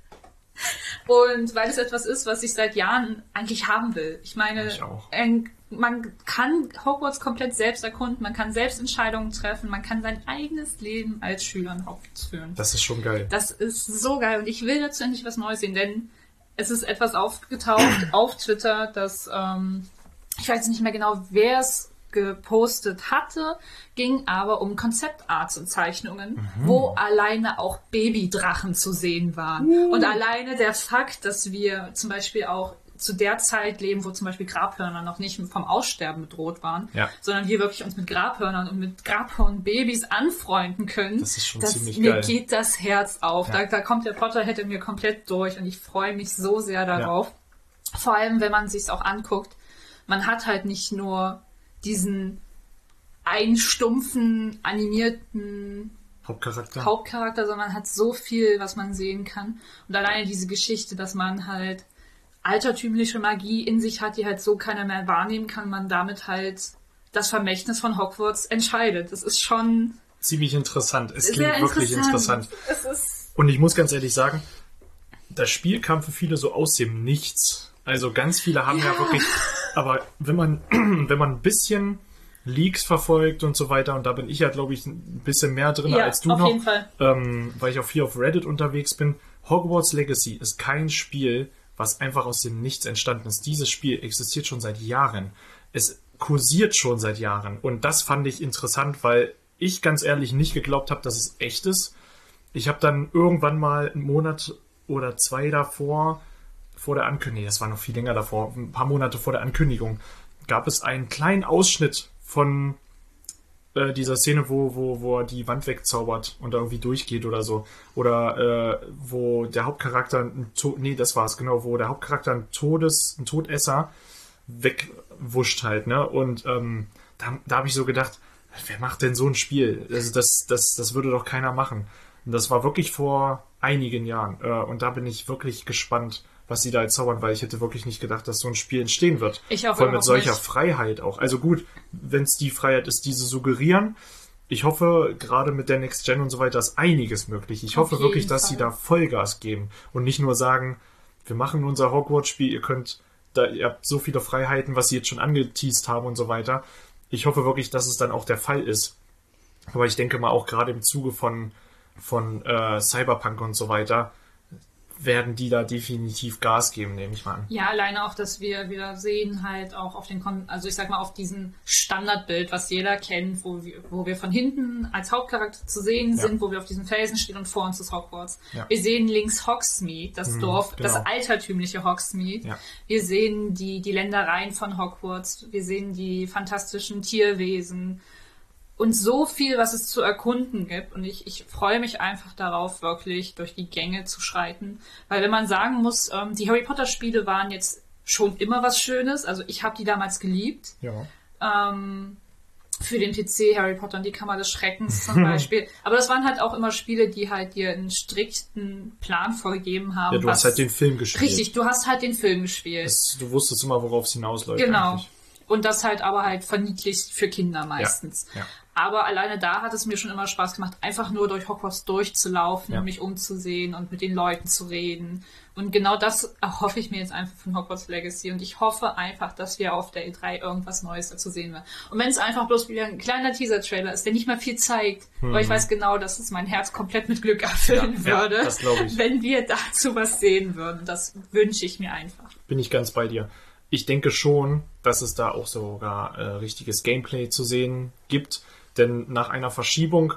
Und weil es etwas ist, was ich seit Jahren eigentlich haben will. Ich meine, man kann Hogwarts komplett selbst erkunden, man kann selbst Entscheidungen treffen, man kann sein eigenes Leben als Schüler in Hogwarts führen. Das ist schon geil. Das ist so geil und ich will dazu endlich was Neues sehen, denn es ist etwas aufgetaucht auf Twitter, dass ich weiß nicht mehr genau, wer es gepostet hatte, ging aber um Konzeptarts und Zeichnungen, wo alleine auch Babydrachen zu sehen waren. Und alleine der Fakt, dass wir zum Beispiel auch zu der Zeit leben, wo zum Beispiel Grabhörner noch nicht vom Aussterben bedroht waren, sondern wir wirklich uns mit Grabhörnern und mit Grabhornbabys anfreunden können. Das ist schon ziemlich mir geil. Mir geht das Herz auf. Da kommt der Potterhead in mir komplett durch und ich freue mich so sehr darauf. Ja. Vor allem, wenn man sich's auch anguckt, man hat halt nicht nur diesen einen stumpfen, animierten Hauptcharakter, sondern hat so viel, was man sehen kann. Und alleine diese Geschichte, dass man halt altertümliche Magie in sich hat, die halt so keiner mehr wahrnehmen kann, man damit halt das Vermächtnis von Hogwarts entscheidet. Das ist schon ziemlich interessant. Es sehr klingt wirklich interessant. Und ich muss ganz ehrlich sagen, das Spiel kam für viele so aus dem Nichts. Also ganz viele haben ja wirklich, aber wenn man ein bisschen Leaks verfolgt und so weiter, und da bin ich ja, glaube ich, ein bisschen mehr drin als du auf noch, jeden Fall. weil ich auch viel auf Reddit unterwegs bin. Hogwarts Legacy ist kein Spiel, was einfach aus dem Nichts entstanden ist. Dieses Spiel existiert schon seit Jahren. Es kursiert schon seit Jahren. Und das fand ich interessant, weil ich ganz ehrlich nicht geglaubt habe, dass es echt ist. Ich habe dann irgendwann mal einen Monat oder zwei davor, vor der Ankündigung, das war noch viel länger davor, ein paar Monate vor der Ankündigung, gab es einen kleinen Ausschnitt von dieser Szene, wo er die Wand wegzaubert und da irgendwie durchgeht oder so. Oder wo der Hauptcharakter wo der Hauptcharakter einen Todesser wegwuscht halt, ne? Und da habe ich so gedacht, wer macht denn so ein Spiel? Also das würde doch keiner machen. Und das war wirklich vor einigen Jahren. Und da bin ich wirklich gespannt, was sie da jetzt zaubern, weil ich hätte wirklich nicht gedacht, dass so ein Spiel entstehen wird. Ich auch. Vor allem mit solcher Freiheit auch. Also gut, wenn es die Freiheit ist, diese suggerieren. Ich hoffe, gerade mit der Next Gen und so weiter ist einiges möglich. Ich hoffe wirklich, dass sie da Vollgas geben und nicht nur sagen, wir machen unser Hogwarts-Spiel, ihr habt so viele Freiheiten, was sie jetzt schon angeteased haben und so weiter. Ich hoffe wirklich, dass es dann auch der Fall ist. Aber ich denke mal auch gerade im Zuge von Cyberpunk und so weiter, werden die da definitiv Gas geben, nehme ich mal an. Ja, alleine auch, dass wir wieder sehen halt auch auf auf diesen Standardbild, was jeder kennt, wo wir von hinten als Hauptcharakter zu sehen sind, wo wir auf diesem Felsen stehen und vor uns ist Hogwarts. Ja. Wir sehen links Hogsmeade, das Dorf, genau. Das altertümliche Hogsmeade. Ja. Wir sehen die Ländereien von Hogwarts. Wir sehen die fantastischen Tierwesen. Und so viel, was es zu erkunden gibt. Und ich freue mich einfach darauf, wirklich durch die Gänge zu schreiten. Weil wenn man sagen muss, die Harry Potter Spiele waren jetzt schon immer was Schönes. Also ich habe die damals geliebt. Ja. Für den PC, Harry Potter und die Kammer des Schreckens zum Beispiel. Aber das waren halt auch immer Spiele, die halt dir einen strikten Plan vorgegeben haben. Ja, du hast halt den Film gespielt. Richtig, du hast halt den Film gespielt. Du wusstest immer, worauf es hinausläuft. Genau. Eigentlich. Und das halt aber halt verniedlicht für Kinder meistens. Ja. Aber alleine da hat es mir schon immer Spaß gemacht, einfach nur durch Hogwarts durchzulaufen, mich umzusehen und mit den Leuten zu reden. Und genau das erhoffe ich mir jetzt einfach von Hogwarts Legacy. Und ich hoffe einfach, dass wir auf der E3 irgendwas Neues dazu sehen werden. Und wenn es einfach bloß wieder ein kleiner Teaser-Trailer ist, der nicht mal viel zeigt, aber ich weiß genau, dass es mein Herz komplett mit Glück erfüllen würde, das glaube ich. Wenn wir dazu was sehen würden. Das wünsche ich mir einfach. Bin ich ganz bei dir. Ich denke schon, dass es da auch sogar richtiges Gameplay zu sehen gibt. Denn nach einer Verschiebung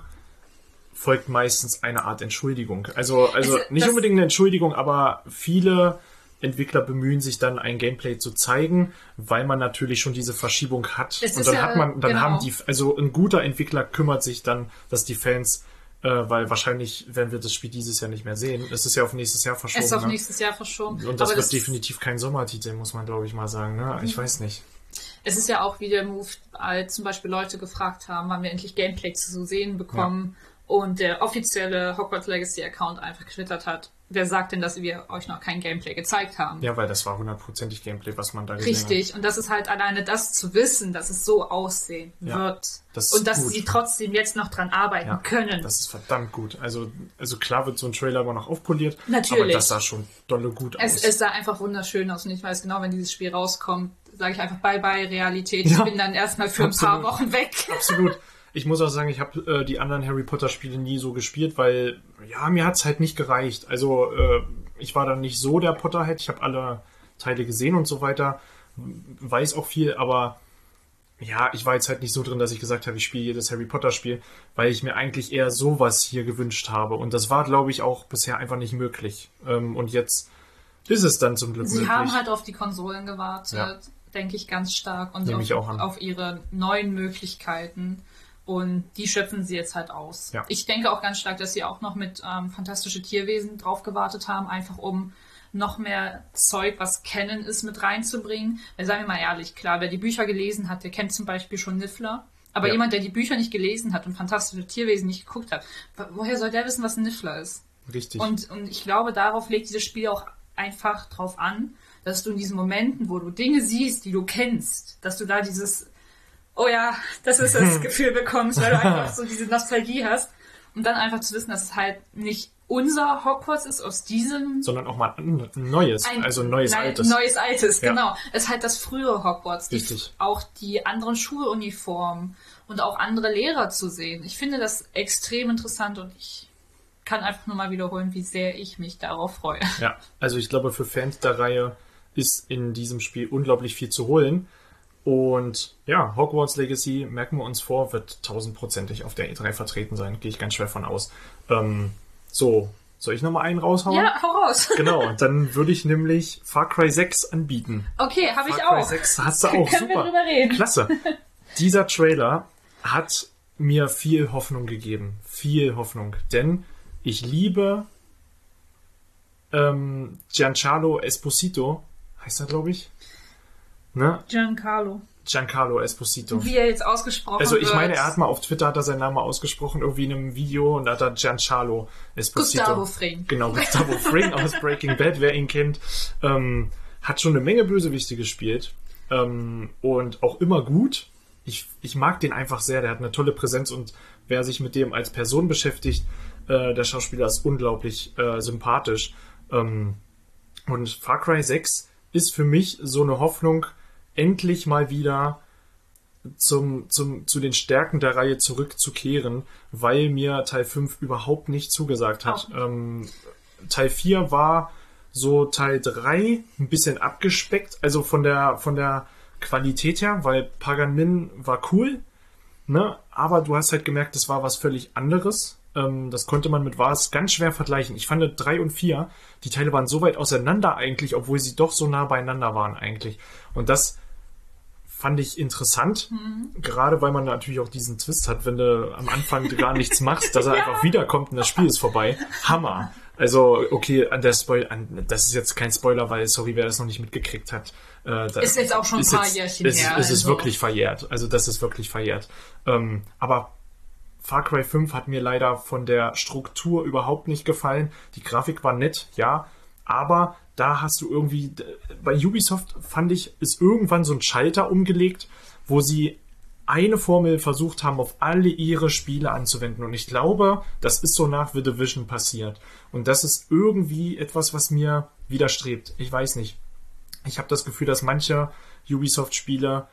folgt meistens eine Art Entschuldigung. Also nicht unbedingt eine Entschuldigung, aber viele Entwickler bemühen sich dann, ein Gameplay zu zeigen, weil man natürlich schon diese Verschiebung hat. Und dann haben ein guter Entwickler kümmert sich dann, dass die Fans, weil wahrscheinlich werden wir das Spiel dieses Jahr nicht mehr sehen. Es ist ja auf nächstes Jahr verschoben. Es ist auf nächstes Jahr verschoben. Und das wird definitiv kein Sommertitel, muss man glaube ich mal sagen. Ne? Ich weiß nicht. Es ist ja auch wie der Move, als zum Beispiel Leute gefragt haben, wann wir endlich Gameplay zu sehen bekommen und der offizielle Hogwarts Legacy Account einfach getwittert hat, wer sagt denn, dass wir euch noch kein Gameplay gezeigt haben? Ja, weil das war 100%ig Gameplay, was man da gesehen hat. Richtig, und das ist halt alleine das zu wissen, dass es so aussehen wird. Und dass sie trotzdem jetzt noch dran arbeiten können. Das ist verdammt gut. Also klar wird so ein Trailer immer noch aufpoliert, natürlich. Aber das sah schon dolle gut aus. Es sah einfach wunderschön aus und ich weiß genau, wenn dieses Spiel rauskommt, sage ich einfach Bye-bye Realität. Ich bin dann erstmal für ein paar Wochen weg. Absolut. Ich muss auch sagen, ich habe die anderen Harry Potter Spiele nie so gespielt, weil mir hat's halt nicht gereicht. Also ich war dann nicht so der Potterhead. Ich habe alle Teile gesehen und so weiter, weiß auch viel, aber ich war jetzt halt nicht so drin, dass ich gesagt habe, ich spiele jedes Harry Potter Spiel, weil ich mir eigentlich eher sowas hier gewünscht habe. Und das war, glaube ich, auch bisher einfach nicht möglich. Und jetzt ist es dann zum Glück Sie möglich. haben halt auf die Konsolen gewartet, denke ich ganz stark. Und Nehme ich auch an. auf ihre neuen Möglichkeiten. Und die schöpfen sie jetzt halt aus. Ja. Ich denke auch ganz stark, dass sie auch noch mit fantastische Tierwesen drauf gewartet haben, einfach um noch mehr Zeug, was Canon ist, mit reinzubringen. Weil, seien wir mal ehrlich, klar, wer die Bücher gelesen hat, der kennt zum Beispiel schon Niffler. Aber jemand, der die Bücher nicht gelesen hat und fantastische Tierwesen nicht geguckt hat, woher soll der wissen, was ein Niffler ist? Richtig. Und ich glaube, darauf legt dieses Spiel auch einfach drauf an, dass du in diesen Momenten, wo du Dinge siehst, die du kennst, dass du da dieses, oh ja, das ist das Gefühl bekommst, weil du einfach so diese Nostalgie hast. Und dann einfach zu wissen, dass es halt nicht unser Hogwarts ist aus diesem... Sondern auch mal ein neues, altes. Neues altes, Ja. genau. Es ist halt das frühere Hogwarts. Richtig. Auch die anderen Schuluniformen und auch andere Lehrer zu sehen. Ich finde das extrem interessant und ich kann einfach nur mal wiederholen, wie sehr ich mich darauf freue. Ja, also ich glaube, für Fans der Reihe ist in diesem Spiel unglaublich viel zu holen. Und ja, Hogwarts Legacy, merken wir uns vor, wird 1000%ig auf der E3 vertreten sein. Gehe ich ganz schwer von aus. So, soll ich nochmal einen raushauen? Ja, hau raus. Genau, dann würde ich nämlich Far Cry 6 anbieten. Okay, habe ich Far Cry auch. 6 hast du auch, Können wir super. drüber reden. Klasse. Dieser Trailer hat mir viel Hoffnung gegeben. Viel Hoffnung. Denn ich liebe Giancarlo Esposito, heißt er, glaube ich. Ne? Giancarlo Esposito. Wie er jetzt ausgesprochen Also ich wird. meine, er hat mal auf Twitter hat er seinen Namen ausgesprochen, irgendwie in einem Video, und da hat er Giancarlo Esposito. Gustavo Fring. Genau, Gustavo Fring aus Breaking Bad, wer ihn kennt, hat schon eine Menge Bösewichte gespielt und auch immer gut. Ich mag den einfach sehr, der hat eine tolle Präsenz und wer sich mit dem als Person beschäftigt, der Schauspieler ist unglaublich sympathisch. Und Far Cry 6 ist für mich so eine Hoffnung, endlich mal wieder zu den Stärken der Reihe zurückzukehren, weil mir Teil 5 überhaupt nicht zugesagt hat. Teil 4 war so Teil 3 ein bisschen abgespeckt, also von der Qualität her, weil Pagan Min war cool, ne? Aber du hast halt gemerkt, das war was völlig anderes. Das konnte man mit was ganz schwer vergleichen. Ich fand 3 und 4, die Teile waren so weit auseinander eigentlich, obwohl sie doch so nah beieinander waren eigentlich. Und das fand ich interessant, gerade weil man natürlich auch diesen Twist hat, wenn du am Anfang gar nichts machst, dass er einfach wiederkommt und das Spiel ist vorbei. Hammer. Also, okay, das ist jetzt kein Spoiler, weil, sorry, wer das noch nicht mitgekriegt hat. Ist jetzt auch schon ein paar Jährchen her. Es ist wirklich verjährt. Also, das ist wirklich verjährt. Aber Far Cry 5 hat mir leider von der Struktur überhaupt nicht gefallen. Die Grafik war nett, ja, aber da hast du irgendwie, bei Ubisoft fand ich, ist irgendwann so ein Schalter umgelegt, wo sie eine Formel versucht haben, auf alle ihre Spiele anzuwenden. Und ich glaube, das ist so nach The Division passiert. Und das ist irgendwie etwas, was mir widerstrebt. Ich weiß nicht. Ich habe das Gefühl, dass manche Ubisoft-Spiele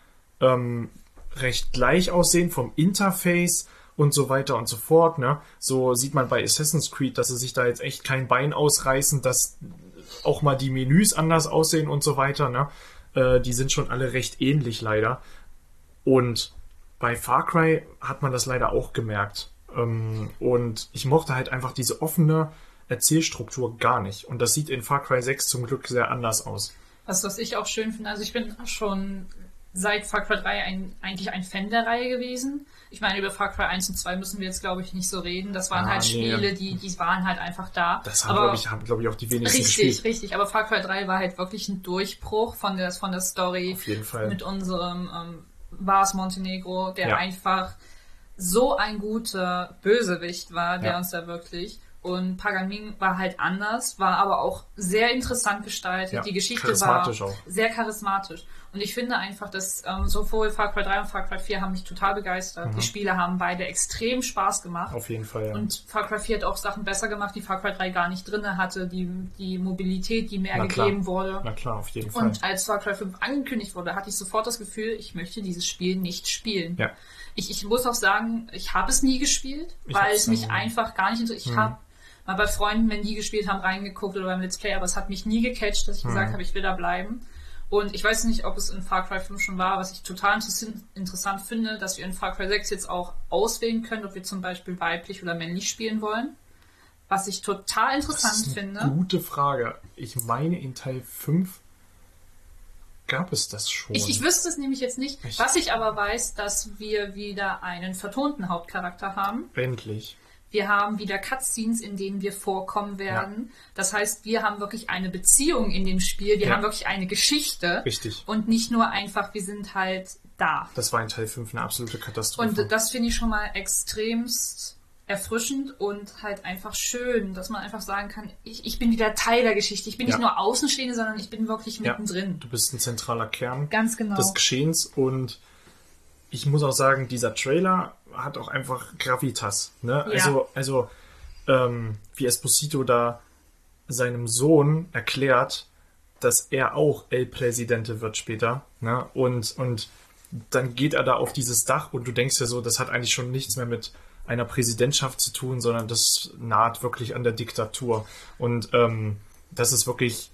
recht gleich aussehen vom Interface und so weiter und so fort. Ne? So sieht man bei Assassin's Creed, dass sie sich da jetzt echt kein Bein ausreißen, dass auch mal die Menüs anders aussehen und so weiter. Ne? Die sind schon alle recht ähnlich leider. Und bei Far Cry hat man das leider auch gemerkt. Und ich mochte halt einfach diese offene Erzählstruktur gar nicht. Und das sieht in Far Cry 6 zum Glück sehr anders aus. Was ich auch schön finde, also ich bin schon seit Far Cry 3 eigentlich ein Fan der Reihe gewesen. Ich meine, über Far Cry 1 und 2 müssen wir jetzt, glaube ich, nicht so reden. Das waren halt Spiele, die waren halt einfach da. Das haben, glaube ich, auch die wenigsten gespielt. Richtig. Aber Far Cry 3 war halt wirklich ein Durchbruch von der Story. Auf jeden Fall. Mit unserem Vars Montenegro, der einfach so ein guter Bösewicht war, der uns da wirklich... Und Pagan Min war halt anders, war aber auch sehr interessant gestaltet. Ja, die Geschichte war sehr charismatisch. Und ich finde einfach, dass sowohl Far Cry 3 und Far Cry 4 haben mich total begeistert. Die Spiele haben beide extrem Spaß gemacht. Auf jeden Fall, ja. Und Far Cry 4 hat auch Sachen besser gemacht, die Far Cry 3 gar nicht drin hatte. Die Mobilität, die mehr gegeben wurde. Na klar, auf jeden Fall. Und als Far Cry 5 angekündigt wurde, hatte ich sofort das Gefühl, ich möchte dieses Spiel nicht spielen. Ja. Ich muss auch sagen, ich habe es nie gespielt, weil es mich einfach gar nicht interessiert. Ich habe mal bei Freunden, wenn die gespielt haben, reingeguckt oder beim Let's Play, aber es hat mich nie gecatcht, dass ich gesagt habe, ich will da bleiben. Und ich weiß nicht, ob es in Far Cry 5 schon war, was ich total interessant finde, dass wir in Far Cry 6 jetzt auch auswählen können, ob wir zum Beispiel weiblich oder männlich spielen wollen. was ich total interessant Das ist finde. eine gute Frage. Ich meine, in Teil 5 gab es das schon. Ich wüsste es nämlich jetzt nicht. Was ich aber weiß, dass wir wieder einen vertonten Hauptcharakter haben. Endlich. Wir haben wieder Cutscenes, in denen wir vorkommen werden. Ja. Das heißt, wir haben wirklich eine Beziehung in dem Spiel. Wir haben wirklich eine Geschichte. Richtig. Und nicht nur einfach, wir sind halt da. Das war in Teil 5 eine absolute Katastrophe. Und das finde ich schon mal extremst erfrischend und halt einfach schön, dass man einfach sagen kann, ich bin wieder Teil der Geschichte. Ich bin nicht nur Außenstehende, sondern ich bin wirklich mittendrin. Du bist ein zentraler Kern Ganz genau. des Geschehens und ich muss auch sagen, dieser Trailer hat auch einfach Gravitas. Ne? Ja. Also wie Esposito da seinem Sohn erklärt, dass er auch El Presidente wird später. Ne? Und dann geht er da auf dieses Dach und du denkst ja so, das hat eigentlich schon nichts mehr mit einer Präsidentschaft zu tun, sondern das naht wirklich an der Diktatur. Und das ist wirklich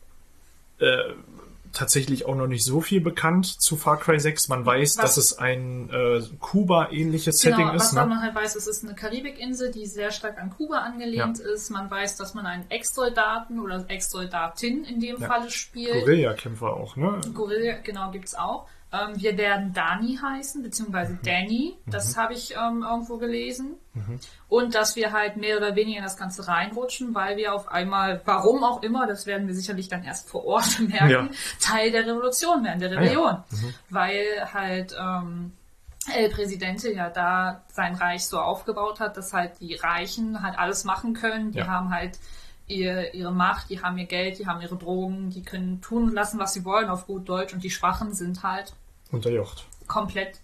tatsächlich auch noch nicht so viel bekannt zu Far Cry 6. Man weiß, dass es ein Kuba-ähnliches Setting ist. Was man halt weiß, es ist eine Karibikinsel, die sehr stark an Kuba angelehnt ist. Man weiß, dass man einen Ex-Soldaten oder Ex-Soldatin in dem Falle spielt. Guerilla-Kämpfer auch, ne? Guerilla, genau, gibt's auch. Wir werden Dani heißen, beziehungsweise Danny. Das habe ich irgendwo gelesen. Und dass wir halt mehr oder weniger in das Ganze reinrutschen, weil wir auf einmal, warum auch immer, das werden wir sicherlich dann erst vor Ort merken, Teil der Revolution werden, der Rebellion. Weil halt El Presidente ja da sein Reich so aufgebaut hat, dass halt die Reichen halt alles machen können. Die haben halt ihre Macht, die haben ihr Geld, die haben ihre Drogen, die können tun und lassen, was sie wollen auf gut Deutsch und die Schwachen sind halt unterjocht. Komplett,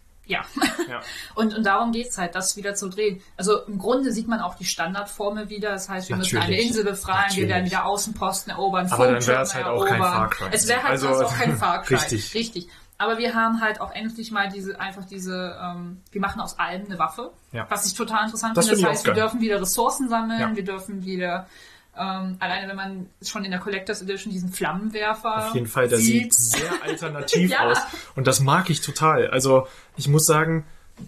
Und darum geht's halt, das wieder zu drehen. Also im Grunde sieht man auch die Standardformel wieder, das heißt, wir müssen eine Insel befreien, wir werden wieder Außenposten erobern, aber dann wäre es halt auch kein Far Cry. Es wäre halt auch kein Far Cry. Richtig. Aber wir haben halt auch endlich mal wir machen aus allem eine Waffe, was ich total interessant finde. Das heißt, wir dürfen wieder Ressourcen sammeln, wir dürfen wieder alleine wenn man schon in der Collectors Edition diesen Flammenwerfer auf jeden Fall, der sieht sehr alternativ aus. Und das mag ich total. Also ich muss sagen,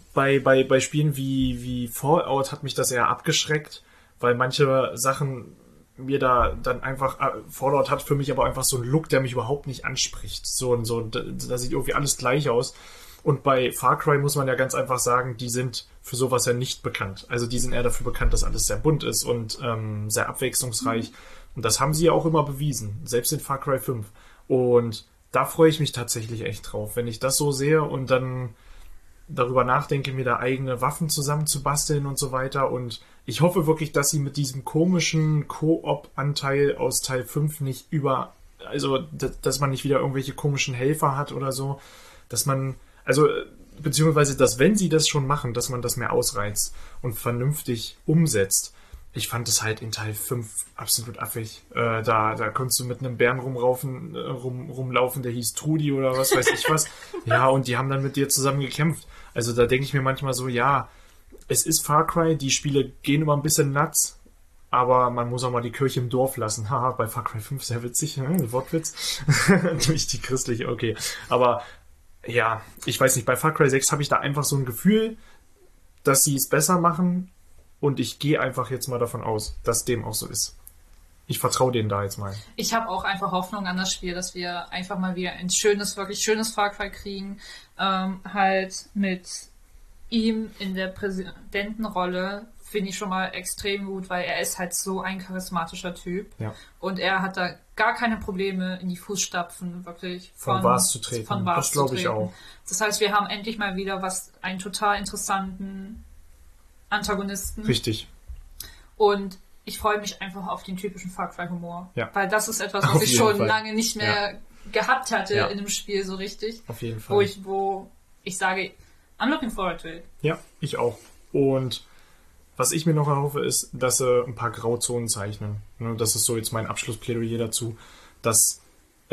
bei Spielen wie Fallout hat mich das eher abgeschreckt, weil manche Sachen mir da dann einfach, Fallout hat für mich aber einfach so einen Look, der mich überhaupt nicht anspricht. Da sieht irgendwie alles gleich aus. Und bei Far Cry muss man ja ganz einfach sagen, die sind für sowas ja nicht bekannt. Also die sind eher dafür bekannt, dass alles sehr bunt ist und sehr abwechslungsreich. Und das haben sie ja auch immer bewiesen, selbst in Far Cry 5. Und da freue ich mich tatsächlich echt drauf, wenn ich das so sehe und dann darüber nachdenke, mir da eigene Waffen zusammenzubasteln und so weiter. Und ich hoffe wirklich, dass sie mit diesem komischen Koop-Anteil aus Teil 5 nicht dass man nicht wieder irgendwelche komischen Helfer hat oder so, dass man beziehungsweise, dass wenn sie das schon machen, dass man das mehr ausreizt und vernünftig umsetzt. Ich fand es halt in Teil 5 absolut affig. Da konntest du mit einem Bären rumlaufen, der hieß Trudi oder was weiß ich was. Ja, und die haben dann mit dir zusammen gekämpft. Also da denke ich mir manchmal so, es ist Far Cry, die Spiele gehen immer ein bisschen nuts, aber man muss auch mal die Kirche im Dorf lassen. Haha, bei Far Cry 5 sehr witzig, Wortwitz. Nicht die christliche, okay. Aber ja, ich weiß nicht, bei Far Cry 6 habe ich da einfach so ein Gefühl, dass sie es besser machen und ich gehe einfach jetzt mal davon aus, dass dem auch so ist. Ich vertraue denen da jetzt mal. Ich habe auch einfach Hoffnung an das Spiel, dass wir einfach mal wieder ein wirklich schönes Far Cry kriegen, halt mit ihm in der Präsidentenrolle finde ich schon mal extrem gut, weil er ist halt so ein charismatischer Typ. Ja. Und er hat da gar keine Probleme in die Fußstapfen wirklich von Vars zu treten. Das glaube ich auch. Das heißt, wir haben endlich mal wieder einen total interessanten Antagonisten. Richtig. Und ich freue mich einfach auf den typischen Far Cry Humor. Ja. Weil das ist etwas, was ich schon lange nicht mehr gehabt hatte in einem Spiel so richtig. Auf jeden Fall. Wo ich sage, I'm looking forward to it. Ja, ich auch. Und was ich mir noch erhoffe, ist, dass sie ein paar Grauzonen zeichnen. Das ist so jetzt mein Abschlussplädoyer dazu. Das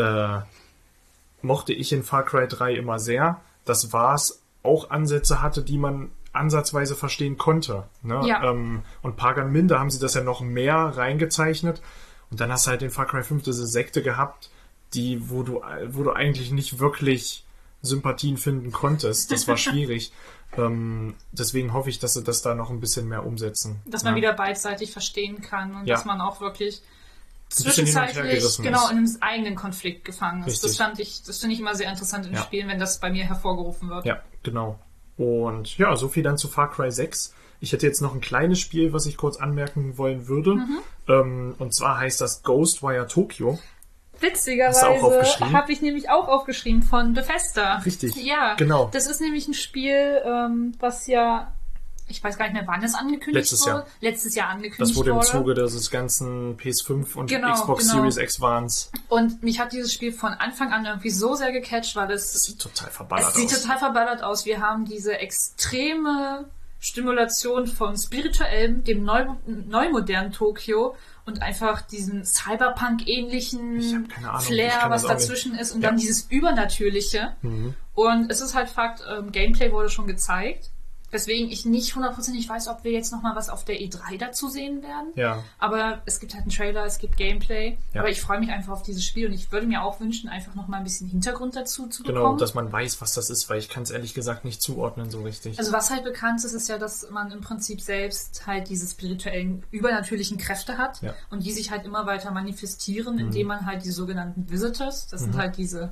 mochte ich in Far Cry 3 immer sehr. Das Vars auch Ansätze hatte, die man ansatzweise verstehen konnte. Ne? Ja. Und Pagan Min, da haben sie das ja noch mehr reingezeichnet. Und dann hast du halt in Far Cry 5 diese Sekte gehabt, wo du eigentlich nicht wirklich Sympathien finden konntest. Das war schwierig. Deswegen hoffe ich, dass sie das da noch ein bisschen mehr umsetzen. Dass man wieder beidseitig verstehen kann und dass man auch wirklich ein bisschen hin und her zwischenzeitlich gerissen genau ist. in einem eigenen Konflikt gefangen ist. Richtig. Das finde ich immer sehr interessant in Ja. Spielen, wenn das bei mir hervorgerufen wird. Ja, genau. Und ja, so viel dann zu Far Cry 6. Ich hätte jetzt noch ein kleines Spiel, was ich kurz anmerken wollen würde. Und zwar heißt das Ghostwire Tokyo. Hast du auch Witzigerweise aufgeschrieben? habe ich nämlich auch aufgeschrieben von Bethesda. Richtig. Ja, Genau. Das ist nämlich ein Spiel, was ja, ich weiß gar nicht mehr, wann es angekündigt Letztes wurde. Jahr. Letztes Jahr angekündigt Das wurde im wurde. Zuge des ganzen PS5 und Genau, Xbox genau. Series X Wahns. Und mich hat dieses Spiel von Anfang an irgendwie so sehr gecatcht, weil es Sieht total verballert Es sieht aus. total verballert aus. Wir haben diese extreme Stimulation von spirituellem, dem neumodernen Tokio und einfach diesem Ich Cyberpunk-ähnlichen hab keine Ahnung, ich Flair, kann was das auch dazwischen ist und Ja. dann dieses Übernatürliche. Mhm. Und es ist halt Fakt, Gameplay wurde schon gezeigt. Weswegen ich nicht hundertprozentig weiß, ob wir jetzt nochmal was auf der E3 dazu sehen werden. Ja. Aber es gibt halt einen Trailer, es gibt Gameplay. Ja. Aber ich freue mich einfach auf dieses Spiel und ich würde mir auch wünschen, einfach nochmal ein bisschen Hintergrund dazu zu Genau, bekommen. dass man weiß, was das ist, weil ich kann es ehrlich gesagt nicht zuordnen so richtig. Also was halt bekannt ist, ist ja, dass man im Prinzip selbst halt diese spirituellen, übernatürlichen Kräfte hat Ja. und die sich halt immer weiter manifestieren, indem man halt die sogenannten Visitors, das sind halt diese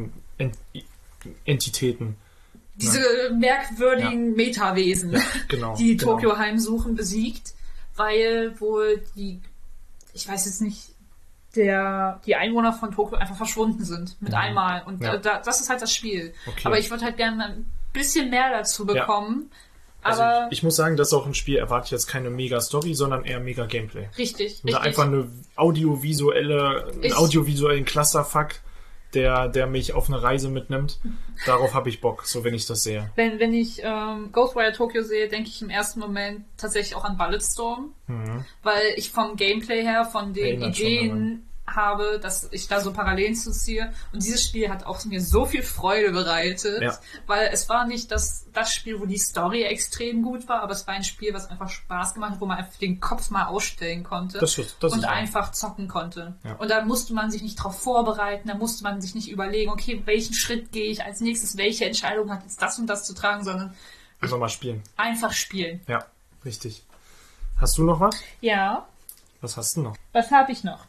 Entitäten. merkwürdigen Metawesen, Ja, genau. die genau. Tokio heimsuchen, besiegt, weil wohl ich weiß jetzt nicht, die Einwohner von Tokio einfach verschwunden sind mit einmal. Und Ja. das ist halt das Spiel. Okay. Aber ich würde halt gerne ein bisschen mehr dazu bekommen. Also Aber ich muss sagen, das ist auch ein Spiel, erwarte ich jetzt keine Mega-Story, sondern eher Mega-Gameplay. richtig. Und da einfach einen audiovisuellen Clusterfuck, der mich auf eine Reise mitnimmt. Darauf habe ich Bock, so wenn ich das sehe. Wenn ich Ghostwire Tokyo sehe, denke ich im ersten Moment tatsächlich auch an Bulletstorm, weil ich vom Gameplay her, von den Erinnert schon Ideen habe, dass ich da so Parallelen zu ziehe. Und dieses Spiel hat auch mir so viel Freude bereitet, Ja. weil es war nicht das Spiel, wo die Story extrem gut war, aber es war ein Spiel, was einfach Spaß gemacht hat, wo man einfach den Kopf mal ausstellen konnte Das ist und wahr. einfach zocken konnte. Ja. Und da musste man sich nicht drauf vorbereiten, da musste man sich nicht überlegen, okay, welchen Schritt gehe ich als nächstes, welche Entscheidung hat jetzt das und das zu tragen, sondern Einfach mal spielen. einfach spielen. Ja, richtig. Hast du noch was? Ja, Was hast du noch? was habe ich noch?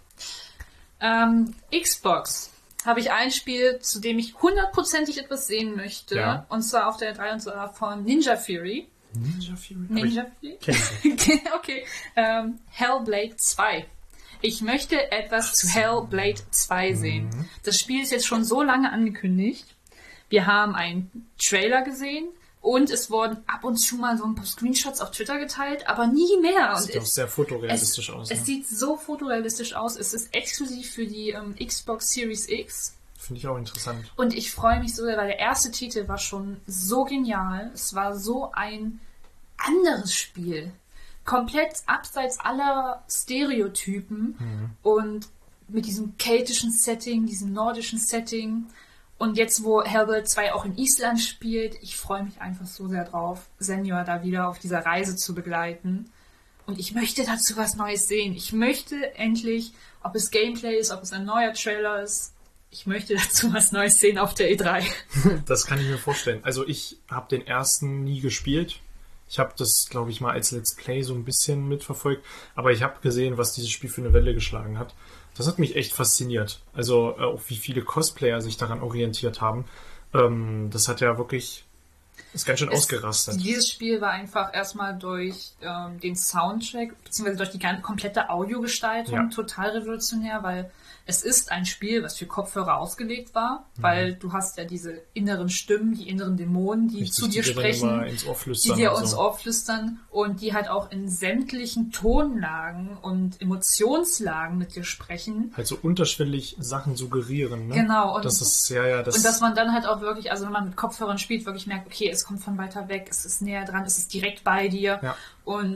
Xbox habe ich ein Spiel, zu dem ich hundertprozentig etwas sehen möchte. Ja. Und zwar auf der 3 und zwar von Ninja Fury. Ninja Fury? Ninja Fury? Kenn ich. Okay. Hellblade 2. Ich möchte etwas zu Hellblade 2 sehen. Das Spiel ist jetzt schon so lange angekündigt. Wir haben einen Trailer gesehen und es wurden ab und zu mal so ein paar Screenshots auf Twitter geteilt, aber nie mehr. Sieht auch sehr fotorealistisch aus. Es Ne? sieht so fotorealistisch aus. Es ist exklusiv für die Xbox Series X. Finde ich auch interessant. Und ich freue mich so sehr, weil der erste Titel war schon so genial. Es war so ein anderes Spiel. Komplett abseits aller Stereotypen und mit diesem keltischen Setting, diesem nordischen Setting. Und jetzt, wo Hellblade 2 auch in Island spielt, ich freue mich einfach so sehr drauf, Senior da wieder auf dieser Reise zu begleiten. Und ich möchte dazu was Neues sehen. Ich möchte endlich, ob es Gameplay ist, ob es ein neuer Trailer ist, ich möchte dazu was Neues sehen auf der E3. Das kann ich mir vorstellen. Also ich habe den ersten nie gespielt. Ich habe das, glaube ich, mal als Let's Play so ein bisschen mitverfolgt. Aber ich habe gesehen, was dieses Spiel für eine Welle geschlagen hat. Das hat mich echt fasziniert. Also auch wie viele Cosplayer sich daran orientiert haben. Das hat ja wirklich... Ist ganz schön ausgerastet. Dieses Spiel war einfach erstmal durch den Soundtrack, beziehungsweise durch die komplette Audiogestaltung total revolutionär, weil es ist ein Spiel, was für Kopfhörer ausgelegt war, weil du hast ja diese inneren Stimmen, die inneren Dämonen, die Richtig, zu dir die sprechen, immer ins Ohr flüstern die dir und ins so. Ohr flüstern und die halt auch in sämtlichen Tonlagen und Emotionslagen mit dir sprechen. Halt so unterschwellig Sachen suggerieren, ne? Genau. Und das ist, ja, das... Und dass man dann halt auch wirklich, also wenn man mit Kopfhörern spielt, wirklich merkt, okay, es kommt von weiter weg, es ist näher dran, es ist direkt bei dir. Ja. Und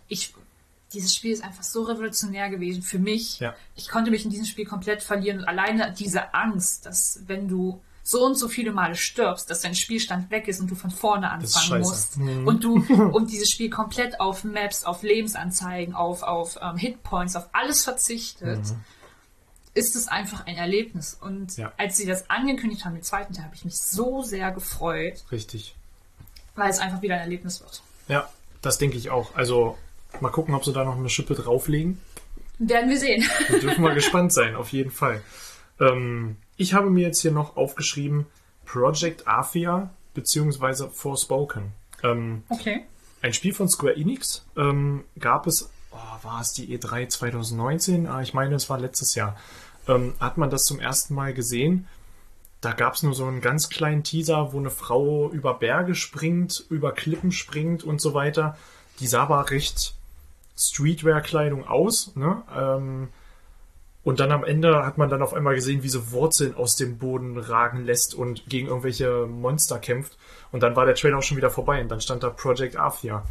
dieses Spiel ist einfach so revolutionär gewesen für mich. Ja. Ich konnte mich in diesem Spiel komplett verlieren. Und alleine diese Angst, dass wenn du so und so viele Male stirbst, dass dein Spielstand weg ist und du von vorne ist anfangen scheiße. musst. Und dieses Spiel komplett auf Maps, auf Lebensanzeigen, auf Hitpoints, auf alles verzichtet. ist es einfach ein Erlebnis. Und als sie das angekündigt haben, den zweiten Teil, habe ich mich so sehr gefreut. Richtig. Weil es einfach wieder ein Erlebnis wird. Ja, das denke ich auch. Also mal gucken, ob sie da noch eine Schippe drauflegen. Werden wir sehen. Wir dürfen mal gespannt sein, auf jeden Fall. Ich habe mir jetzt hier noch aufgeschrieben Project Athia bzw. Forspoken. Okay. Ein Spiel von Square Enix gab es, war es die E3 2019? Ich meine, es war letztes Jahr. Hat man das zum ersten Mal gesehen? Da gab es nur so einen ganz kleinen Teaser, wo eine Frau über Berge springt, über Klippen springt und so weiter. Die sah aber recht Streetwear-Kleidung aus, ne? Und dann am Ende hat man dann auf einmal gesehen, wie sie Wurzeln aus dem Boden ragen lässt und gegen irgendwelche Monster kämpft. Und dann war der Trailer auch schon wieder vorbei und dann stand da Project Athia.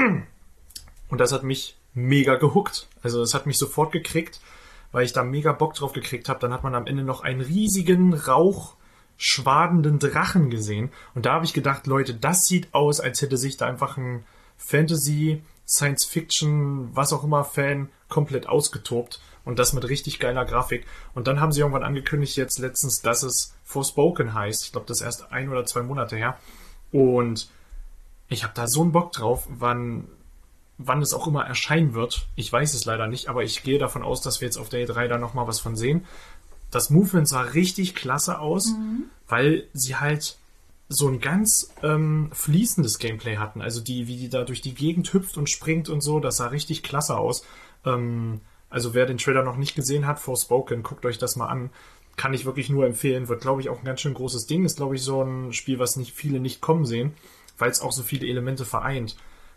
Und das hat mich mega gehuckt. Also das hat mich sofort gekriegt, weil ich da mega Bock drauf gekriegt habe. Dann hat man am Ende noch einen riesigen, rauchschwadenden Drachen gesehen. Und da habe ich gedacht, Leute, das sieht aus, als hätte sich da einfach ein Fantasy, Science-Fiction, was auch immer Fan komplett ausgetobt. Und das mit richtig geiler Grafik. Und dann haben sie irgendwann angekündigt, jetzt letztens, dass es Forspoken heißt. Ich glaube, das ist erst 1 oder 2 Monate her. Und ich habe da so einen Bock drauf, wann es auch immer erscheinen wird. Ich weiß es leider nicht, aber ich gehe davon aus, dass wir jetzt auf der E3 da nochmal was von sehen. Das Movement sah richtig klasse aus, weil sie halt so ein ganz fließendes Gameplay hatten. Also wie die da durch die Gegend hüpft und springt und so, das sah richtig klasse aus. Also wer den Trailer noch nicht gesehen hat, Forspoken, guckt euch das mal an. Kann ich wirklich nur empfehlen. Wird, glaube ich, auch ein ganz schön großes Ding. Ist, glaube ich, so ein Spiel, was nicht viele nicht kommen sehen, weil es auch so viele Elemente vereint.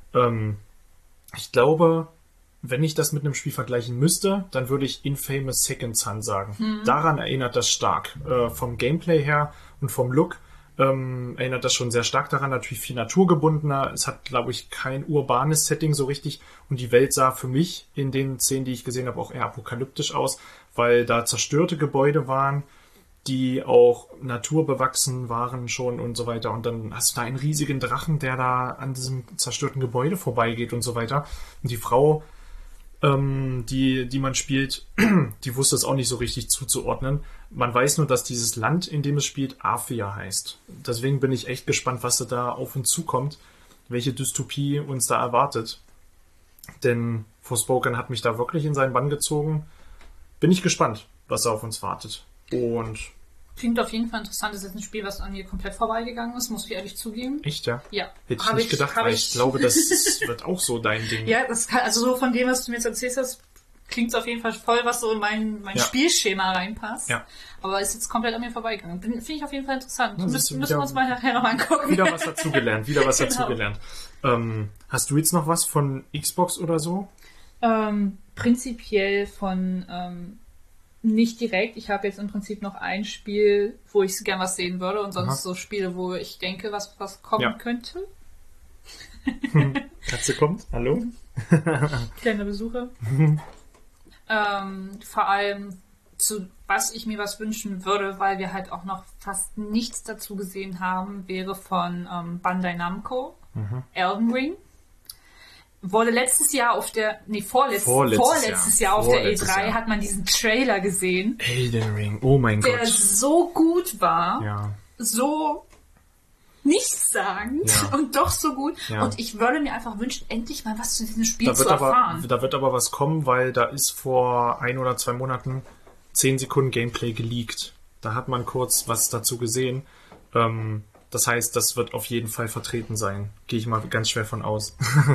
Ich glaube, wenn ich das mit einem Spiel vergleichen müsste, dann würde ich Infamous Second Son sagen. Daran erinnert das stark. Vom Gameplay her und vom Look erinnert das schon sehr stark daran. Natürlich viel naturgebundener. Es hat, glaube ich, kein urbanes Setting so richtig. Und die Welt sah für mich in den Szenen, die ich gesehen habe, auch eher apokalyptisch aus, weil da zerstörte Gebäude waren, die auch naturbewachsen waren schon und so weiter. Und dann hast du da einen riesigen Drachen, der da an diesem zerstörten Gebäude vorbeigeht und so weiter. Und die Frau, die man spielt, die wusste es auch nicht so richtig zuzuordnen. Man weiß nur, dass dieses Land, in dem es spielt, Athia heißt. Deswegen bin ich echt gespannt, was da auf uns zukommt, welche Dystopie uns da erwartet. Denn Forspoken hat mich da wirklich in seinen Bann gezogen. Bin ich gespannt, was da auf uns wartet. Und klingt auf jeden Fall interessant. Das ist ein Spiel, was an mir komplett vorbeigegangen ist, muss ich ehrlich zugeben. Echt, ja? Ja. Hätte ich nicht gedacht, weil ich glaube, das wird auch so dein Ding. Ja, das kann, also so von dem, was du mir jetzt erzählt hast, klingt es auf jeden Fall voll, was so in mein Spielschema reinpasst. Ja. Aber ist jetzt komplett an mir vorbeigegangen. Finde ich auf jeden Fall interessant. Müssen wir uns mal nachher noch angucken. Wieder was dazugelernt, dazugelernt. Hast du jetzt noch was von Xbox oder so? Prinzipiell von nicht direkt. Ich habe jetzt im Prinzip noch ein Spiel, wo ich gern was sehen würde und sonst so Spiele, wo ich denke, was kommen könnte. Katze kommt, hallo. Kleiner Besucher. Vor allem was ich mir was wünschen würde, weil wir halt auch noch fast nichts dazu gesehen haben, wäre von Bandai Namco, Elden Ring. Wurde letztes Jahr auf der, vorletztes Jahr auf der E3 hat man diesen Trailer gesehen. Elden Ring, oh mein Gott. Der so gut war, so nichtssagend und doch so gut. Ja. Und ich würde mir einfach wünschen, endlich mal was zu diesem Spiel zu erfahren. Da wird aber was kommen, weil da ist vor 1 oder 2 Monaten 10 Sekunden Gameplay geleakt. Da hat man kurz was dazu gesehen. Das heißt, das wird auf jeden Fall vertreten sein. Gehe ich mal ganz schwer von aus.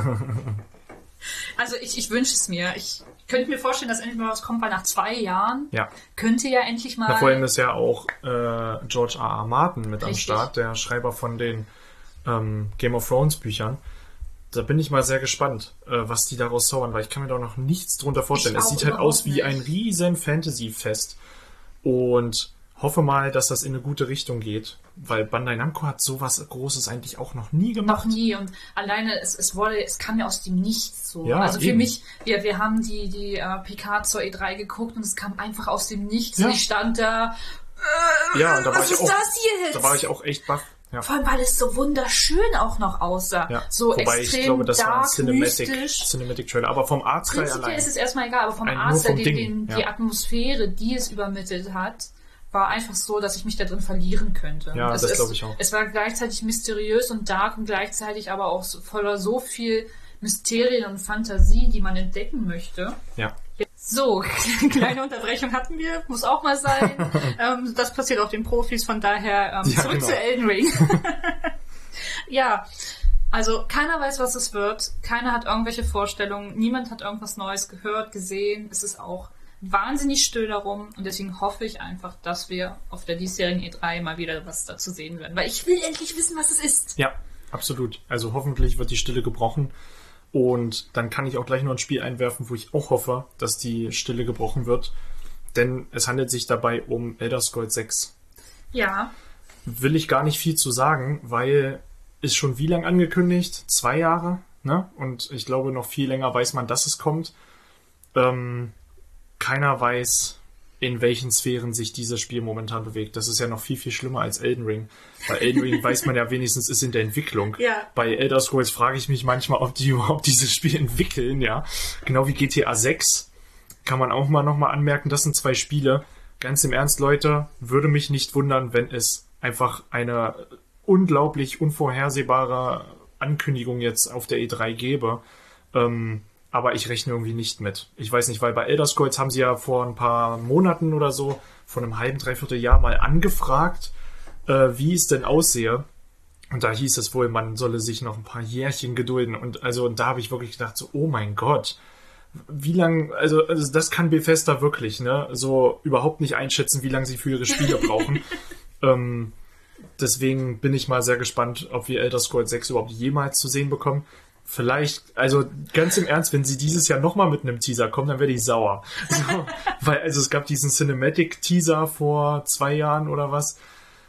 Also ich wünsche es mir. Ich könnte mir vorstellen, dass endlich mal was kommt, weil nach 2 Jahren könnte ja endlich mal... Vor allem ist ja auch George R.R. Martin mit am Start, der Schreiber von den Game of Thrones Büchern. Da bin ich mal sehr gespannt, was die daraus zaubern, weil ich kann mir da noch nichts drunter vorstellen. Es sieht halt aus wie ein riesen Fantasy-Fest. Und hoffe mal, dass das in eine gute Richtung geht, weil Bandai Namco hat sowas Großes eigentlich auch noch nie gemacht. Noch nie, und alleine es kam ja aus dem Nichts so. Ja, also für mich, wir haben die Picard zur E3 geguckt und es kam einfach aus dem Nichts. Ja. Ich stand da, und da was ist das hier jetzt? Da war ich auch echt baff. Ja. Vor allem, weil es so wunderschön auch noch aussah. Ja. So Wobei extrem ich glaube, das war dark, ein mystisch. Cinematic Trailer. Aber vom Artstyle Prinzipiell allein. ist es erstmal egal, aber vom Nur Artstyle, vom Ding, die Atmosphäre, die es übermittelt hat, war einfach so, dass ich mich da drin verlieren könnte. Ja, das glaube ich auch. Es war gleichzeitig mysteriös und dark und gleichzeitig aber auch voller so viel Mysterien und Fantasie, die man entdecken möchte. Ja. So, kleine Unterbrechung hatten wir, muss auch mal sein. Das passiert auch den Profis, von daher zurück zu Elden Ring. Ja, also keiner weiß, was es wird. Keiner hat irgendwelche Vorstellungen. Niemand hat irgendwas Neues gehört, gesehen. Es ist auch wahnsinnig still darum und deswegen hoffe ich einfach, dass wir auf der diesjährigen E3 mal wieder was dazu sehen werden, weil ich will endlich wissen, was es ist. Ja, absolut. Also hoffentlich wird die Stille gebrochen und dann kann ich auch gleich noch ein Spiel einwerfen, wo ich auch hoffe, dass die Stille gebrochen wird, denn es handelt sich dabei um Elder Scrolls 6. Ja. Will ich gar nicht viel zu sagen, weil ist schon wie lang angekündigt? 2 Jahre, ne? Und ich glaube, noch viel länger weiß man, dass es kommt. Keiner weiß, in welchen Sphären sich dieses Spiel momentan bewegt. Das ist ja noch viel, viel schlimmer als Elden Ring. Bei Elden Ring weiß man ja wenigstens, ist in der Entwicklung. Ja. Bei Elder Scrolls frage ich mich manchmal, ob die überhaupt dieses Spiel entwickeln, ja. Genau wie GTA 6 kann man auch mal nochmal anmerken, das sind 2 Spiele. Ganz im Ernst, Leute, würde mich nicht wundern, wenn es einfach eine unglaublich unvorhersehbare Ankündigung jetzt auf der E3 gäbe. Aber ich rechne irgendwie nicht mit. Ich weiß nicht, weil bei Elder Scrolls haben sie ja vor ein paar Monaten oder so, vor einem halben, dreiviertel Jahr mal angefragt, wie es denn aussehe. Und da hieß es wohl, man solle sich noch ein paar Jährchen gedulden. Und da habe ich wirklich gedacht, so, oh mein Gott, wie lang, also das kann Bethesda wirklich, ne, so überhaupt nicht einschätzen, wie lange sie für ihre Spiele brauchen. Deswegen bin ich mal sehr gespannt, ob wir Elder Scrolls 6 überhaupt jemals zu sehen bekommen. Vielleicht, also ganz im Ernst, wenn sie dieses Jahr nochmal mit einem Teaser kommen, dann werde ich sauer. So, weil, also es gab diesen Cinematic-Teaser vor 2 Jahren oder was.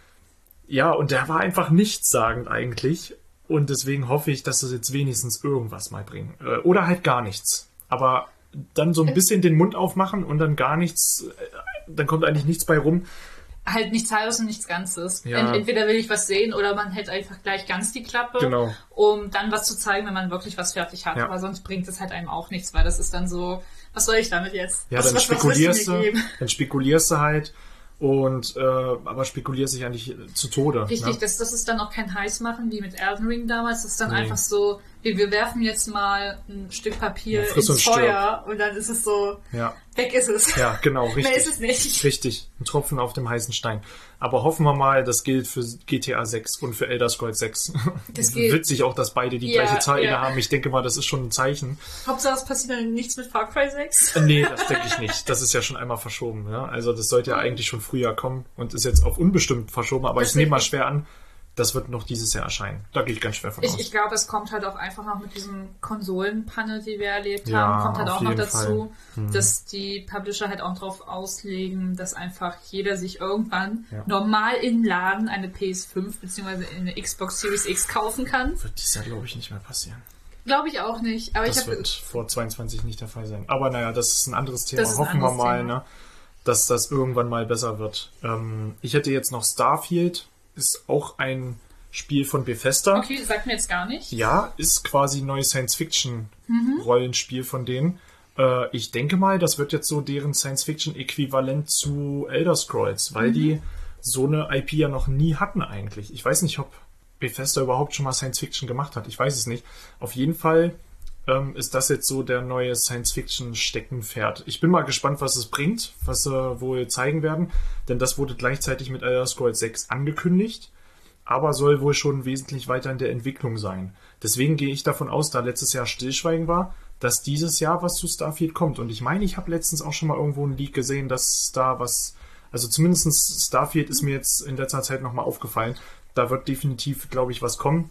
Ja, und der war einfach nichtssagend eigentlich. Und deswegen hoffe ich, dass sie jetzt wenigstens irgendwas mal bringen. Oder halt gar nichts. Aber dann so ein bisschen den Mund aufmachen und dann gar nichts, dann kommt eigentlich nichts bei rum. Halt nichts Halbes und nichts Ganzes. Ja. Entweder will ich was sehen oder man hält einfach gleich ganz die Klappe, Genau. um dann was zu zeigen, wenn man wirklich was fertig hat. Ja. Aber sonst bringt es halt einem auch nichts, weil das ist dann so, was soll ich damit jetzt? Ja, was, dann was willst du mir geben? dann spekulierst du halt und aber spekulierst dich eigentlich zu Tode. Richtig, ne? das ist dann auch kein Heißmachen wie mit Elden Ring damals. Das ist dann Nee. einfach so, wir werfen jetzt mal ein Stück Papier Ja, friss ins und stirb. Feuer und dann ist es so, Ja. weg ist es. Ja, genau, richtig. Mehr ist es nicht. Richtig, ein Tropfen auf dem heißen Stein. Aber hoffen wir mal, das gilt für GTA 6 und für Elder Scrolls 6. Das gilt. Witzig auch, dass beide die Ja, gleiche Zahl ja. haben. Ich denke mal, das ist schon ein Zeichen. Hauptsache es passiert dann nichts mit Far Cry 6. Nee, das denke ich nicht. Das ist ja schon einmal verschoben. Ja? Also das sollte ja eigentlich schon früher kommen und ist jetzt auf unbestimmt verschoben. Aber ich nehme mal schwer an, das wird noch dieses Jahr erscheinen. Da gehe ich ganz schwer von aus. Ich glaube, es kommt halt auch einfach noch mit diesem Konsolenpanel, die wir erlebt Ja, haben, kommt halt auf auch noch jeden dazu, Fall. dass die Publisher halt auch drauf auslegen, dass einfach jeder sich irgendwann Ja. normal im Laden eine PS5 bzw. eine Xbox Series X kaufen kann. Wird dieses Jahr, glaube ich, nicht mehr passieren. Glaube ich auch nicht. Aber Das ich habe wird vor 22 nicht der Fall sein. Aber naja, das ist ein anderes Thema. Das ist ein Hoffen wir anderes mal, Thema. ne, dass das irgendwann mal besser wird. Ich hätte jetzt noch Starfield. Ist auch ein Spiel von Bethesda. Okay, sagt mir jetzt gar nicht. Ja, ist quasi ein neues Science-Fiction-Rollenspiel von denen. Ich denke mal, das wird jetzt so deren Science-Fiction-Äquivalent zu Elder Scrolls, weil die so eine IP ja noch nie hatten eigentlich. Ich weiß nicht, ob Bethesda überhaupt schon mal Science-Fiction gemacht hat. Ich weiß es nicht. Auf jeden Fall ist das jetzt so der neue Science-Fiction-Steckenpferd. Ich bin mal gespannt, was es bringt, was sie wohl zeigen werden, denn das wurde gleichzeitig mit Elder Scrolls 6 angekündigt, aber soll wohl schon wesentlich weiter in der Entwicklung sein. Deswegen gehe ich davon aus, da letztes Jahr Stillschweigen war, dass dieses Jahr was zu Starfield kommt. Und ich meine, ich habe letztens auch schon mal irgendwo einen Leak gesehen, dass da was, also zumindest Starfield ist mir jetzt in letzter Zeit nochmal aufgefallen. Da wird definitiv, glaube ich, was kommen.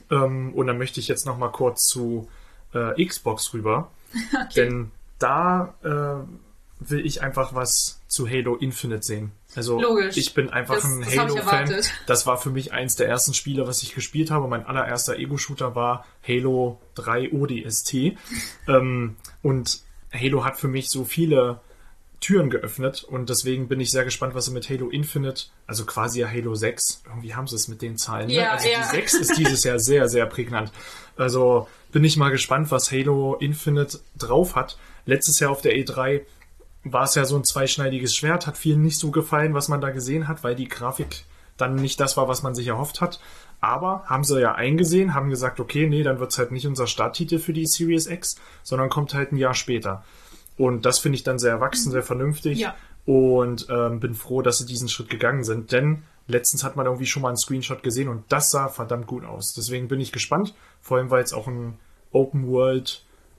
Und dann möchte ich jetzt nochmal kurz zu Xbox rüber. Okay. Denn da will ich einfach was zu Halo Infinite sehen. Also Logisch. ich bin einfach Das ein hab ich Halo-Fan. erwartet. Das war für mich eins der ersten Spiele, was ich gespielt habe. Mein allererster Ego-Shooter war Halo 3 ODST. Und Halo hat für mich so viele Türen geöffnet und deswegen bin ich sehr gespannt, was sie mit Halo Infinite, also quasi ja Halo 6, irgendwie haben sie es mit den Zahlen, ne? Ja, Also ja. die 6 ist dieses Jahr sehr, sehr prägnant. Also bin ich mal gespannt, was Halo Infinite drauf hat. Letztes Jahr auf der E3 war es ja so ein zweischneidiges Schwert, hat vielen nicht so gefallen, was man da gesehen hat, weil die Grafik dann nicht das war, was man sich erhofft hat. Aber haben sie ja eingesehen, haben gesagt, okay, nee, dann wird es halt nicht unser Starttitel für die Series X, sondern kommt halt ein Jahr später. Und das finde ich dann sehr erwachsen, sehr vernünftig. Ja. Und bin froh, dass sie diesen Schritt gegangen sind. Denn letztens hat man irgendwie schon mal einen Screenshot gesehen und das sah verdammt gut aus. Deswegen bin ich gespannt. Vor allem, weil es auch ein Open-World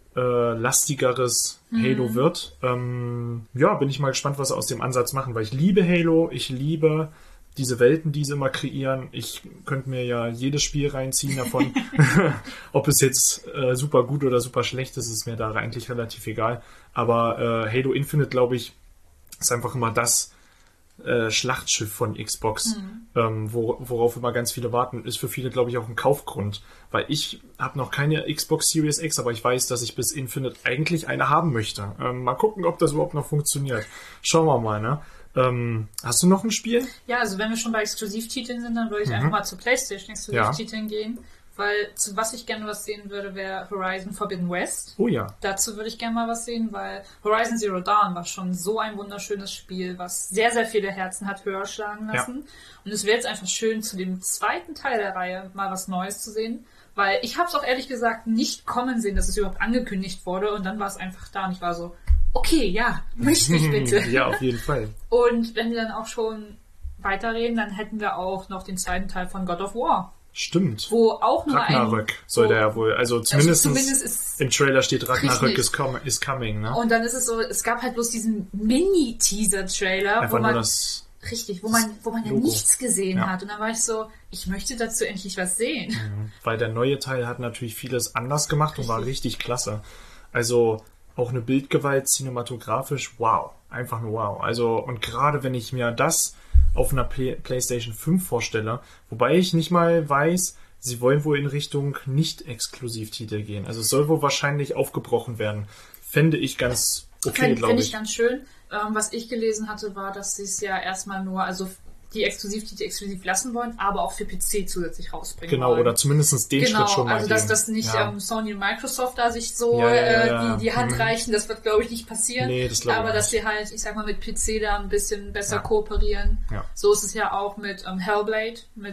lastigeres Halo wird. Ja, bin ich mal gespannt, was sie aus dem Ansatz machen. Weil ich liebe Halo, ich liebe diese Welten, die sie immer kreieren. Ich könnte mir ja jedes Spiel reinziehen davon. Ob es jetzt super gut oder super schlecht ist, ist mir da eigentlich relativ egal. Aber Halo Infinite, glaube ich, ist einfach immer das Schlachtschiff von Xbox, worauf immer ganz viele warten. Ist für viele, glaube ich, auch ein Kaufgrund. Weil ich habe noch keine Xbox Series X, aber ich weiß, dass ich bis Infinite eigentlich eine haben möchte. Mal gucken, ob das überhaupt noch funktioniert. Schauen wir mal, ne? Hast du noch ein Spiel? Ja, also wenn wir schon bei Exklusivtiteln sind, dann würde ich einfach mal zu PlayStation Exklusivtiteln gehen. Weil zu was ich gerne was sehen würde, wäre Horizon Forbidden West. Oh ja. Dazu würde ich gerne mal was sehen, weil Horizon Zero Dawn war schon so ein wunderschönes Spiel, was sehr, sehr viele Herzen hat höher schlagen lassen. Ja. Und es wäre jetzt einfach schön, zu dem zweiten Teil der Reihe mal was Neues zu sehen. Weil ich habe es auch ehrlich gesagt nicht kommen sehen, dass es überhaupt angekündigt wurde. Und dann war es einfach da und ich war so, okay, ja, möchte ich bitte. Ja, auf jeden Fall. Und wenn wir dann auch schon weiterreden, dann hätten wir auch noch den zweiten Teil von God of War. Stimmt. Wo auch nur Ragnarök soll der ja wohl, also zumindest ist im Trailer steht Ragnarök is coming, ne? Und dann ist es so, es gab halt bloß diesen Mini-Teaser-Trailer, einfach nur das richtig, wo man ja nichts gesehen hat. Und dann war ich so, ich möchte dazu endlich was sehen. Mhm. Weil der neue Teil hat natürlich vieles anders gemacht und war richtig klasse. Also auch eine Bildgewalt cinematografisch, wow. Einfach nur wow. Also, und gerade wenn ich mir das auf einer PlayStation 5 vorstelle, wobei ich nicht mal weiß, sie wollen wohl in Richtung Nicht-Exklusivtitel gehen. Also es soll wohl wahrscheinlich aufgebrochen werden. Fände ich ganz okay, glaube ich. Finde ich ganz schön. Was ich gelesen hatte, war, dass sie es ja erstmal nur, also die Exklusivtitel exklusiv lassen wollen, aber auch für PC zusätzlich rausbringen genau, wollen. Oder zumindest den Schritt schon mal also dass das nicht Sony und Microsoft da sich so die Hand reichen, das wird, glaube ich, nicht passieren. Nee, das glaube ich aber dass sie halt, ich sag mal, mit PC da ein bisschen besser kooperieren. Ja. So ist es ja auch mit Hellblade, mit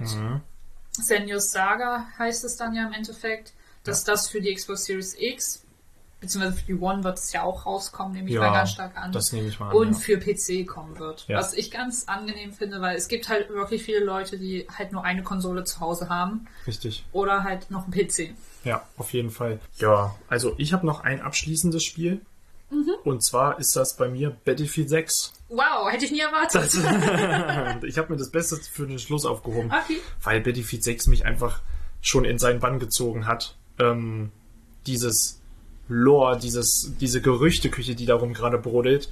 Senua's Saga heißt es dann ja im Endeffekt, dass das für die Xbox Series X beziehungsweise für die One wird es ja auch rauskommen, nehme ich mal ganz stark an. Das nehme ich mal an. Und für PC kommen wird. Ja. Was ich ganz angenehm finde, weil es gibt halt wirklich viele Leute, die halt nur eine Konsole zu Hause haben. Richtig. Oder halt noch einen PC. Ja, auf jeden Fall. Ja, also ich habe noch ein abschließendes Spiel. Und zwar ist das bei mir Battlefield 6. Wow, hätte ich nie erwartet. Ich habe mir das Beste für den Schluss aufgehoben. Okay. Weil Battlefield 6 mich einfach schon in seinen Bann gezogen hat. Dieses Lore, diese Gerüchteküche, die darum gerade brodelt,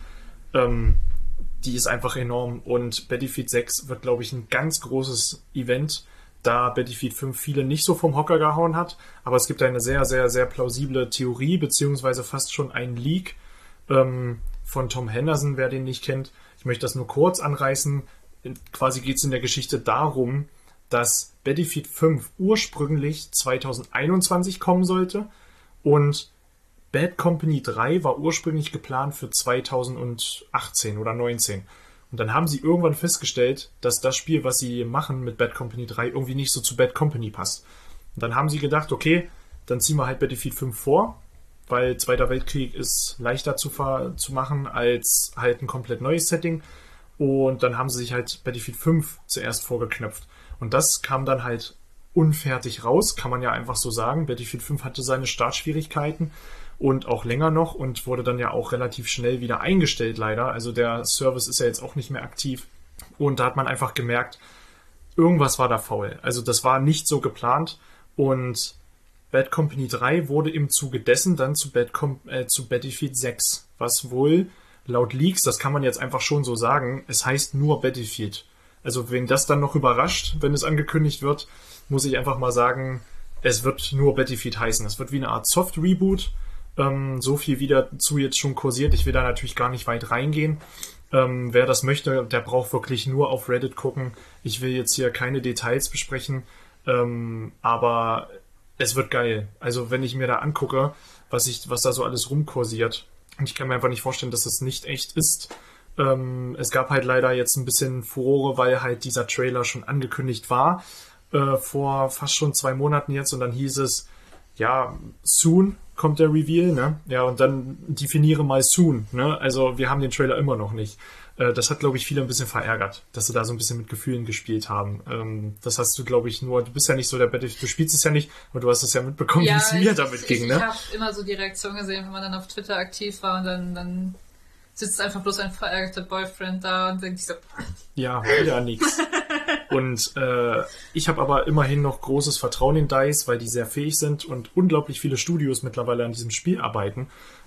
die ist einfach enorm. Und Battlefield 6 wird, glaube ich, ein ganz großes Event, da Battlefield 5 viele nicht so vom Hocker gehauen hat. Aber es gibt eine sehr, sehr, sehr plausible Theorie, beziehungsweise fast schon ein Leak von Tom Henderson, wer den nicht kennt. Ich möchte das nur kurz anreißen. Quasi geht es in der Geschichte darum, dass Battlefield 5 ursprünglich 2021 kommen sollte und Bad Company 3 war ursprünglich geplant für 2018 oder 19. Und dann haben sie irgendwann festgestellt, dass das Spiel, was sie machen mit Bad Company 3, irgendwie nicht so zu Bad Company passt. Und dann haben sie gedacht, okay, dann ziehen wir halt Battlefield 5 vor, weil Zweiter Weltkrieg ist leichter zu machen als halt ein komplett neues Setting. Und dann haben sie sich halt Battlefield 5 zuerst vorgeknöpft. Und das kam dann halt unfertig raus, kann man ja einfach so sagen. Battlefield 5 hatte seine Startschwierigkeiten und auch länger noch und wurde dann ja auch relativ schnell wieder eingestellt, leider. Also der Service ist ja jetzt auch nicht mehr aktiv. Und da hat man einfach gemerkt, irgendwas war da faul. Also das war nicht so geplant. Und Bad Company 3 wurde im Zuge dessen dann zu Battlefield 6. Was wohl laut Leaks, das kann man jetzt einfach schon so sagen, es heißt nur Battlefield. Also wenn das dann noch überrascht, wenn es angekündigt wird, muss ich einfach mal sagen, es wird nur Battlefield heißen. Es wird wie eine Art Soft-Reboot. So viel wie dazu jetzt schon kursiert. Ich will da natürlich gar nicht weit reingehen. Wer das möchte, der braucht wirklich nur auf Reddit gucken. Ich will jetzt hier keine Details besprechen, aber es wird geil. Also wenn ich mir da angucke, was da so alles rumkursiert, und ich kann mir einfach nicht vorstellen, dass das nicht echt ist. Es gab halt leider jetzt ein bisschen Furore, weil halt dieser Trailer schon angekündigt war, vor fast schon 2 Monaten jetzt, und dann hieß es, ja, soon kommt der Reveal, ne? Ja, und dann definiere mal soon, ne? Also wir haben den Trailer immer noch nicht. Das hat, glaube ich, viele ein bisschen verärgert, dass sie da so ein bisschen mit Gefühlen gespielt haben. Das hast du, glaube ich, nur, du bist ja nicht so der Battlefield, du spielst es ja nicht, aber du hast es ja mitbekommen, wie es mir damit ging, ne? Ich habe immer so die Reaktion gesehen, wenn man dann auf Twitter aktiv war, und dann sitzt einfach bloß ein verärgerter Boyfriend da und denkt sich so... Ja, wieder nix. Und ich habe aber immerhin noch großes Vertrauen in DICE, weil die sehr fähig sind und unglaublich viele Studios mittlerweile an diesem Spiel arbeiten.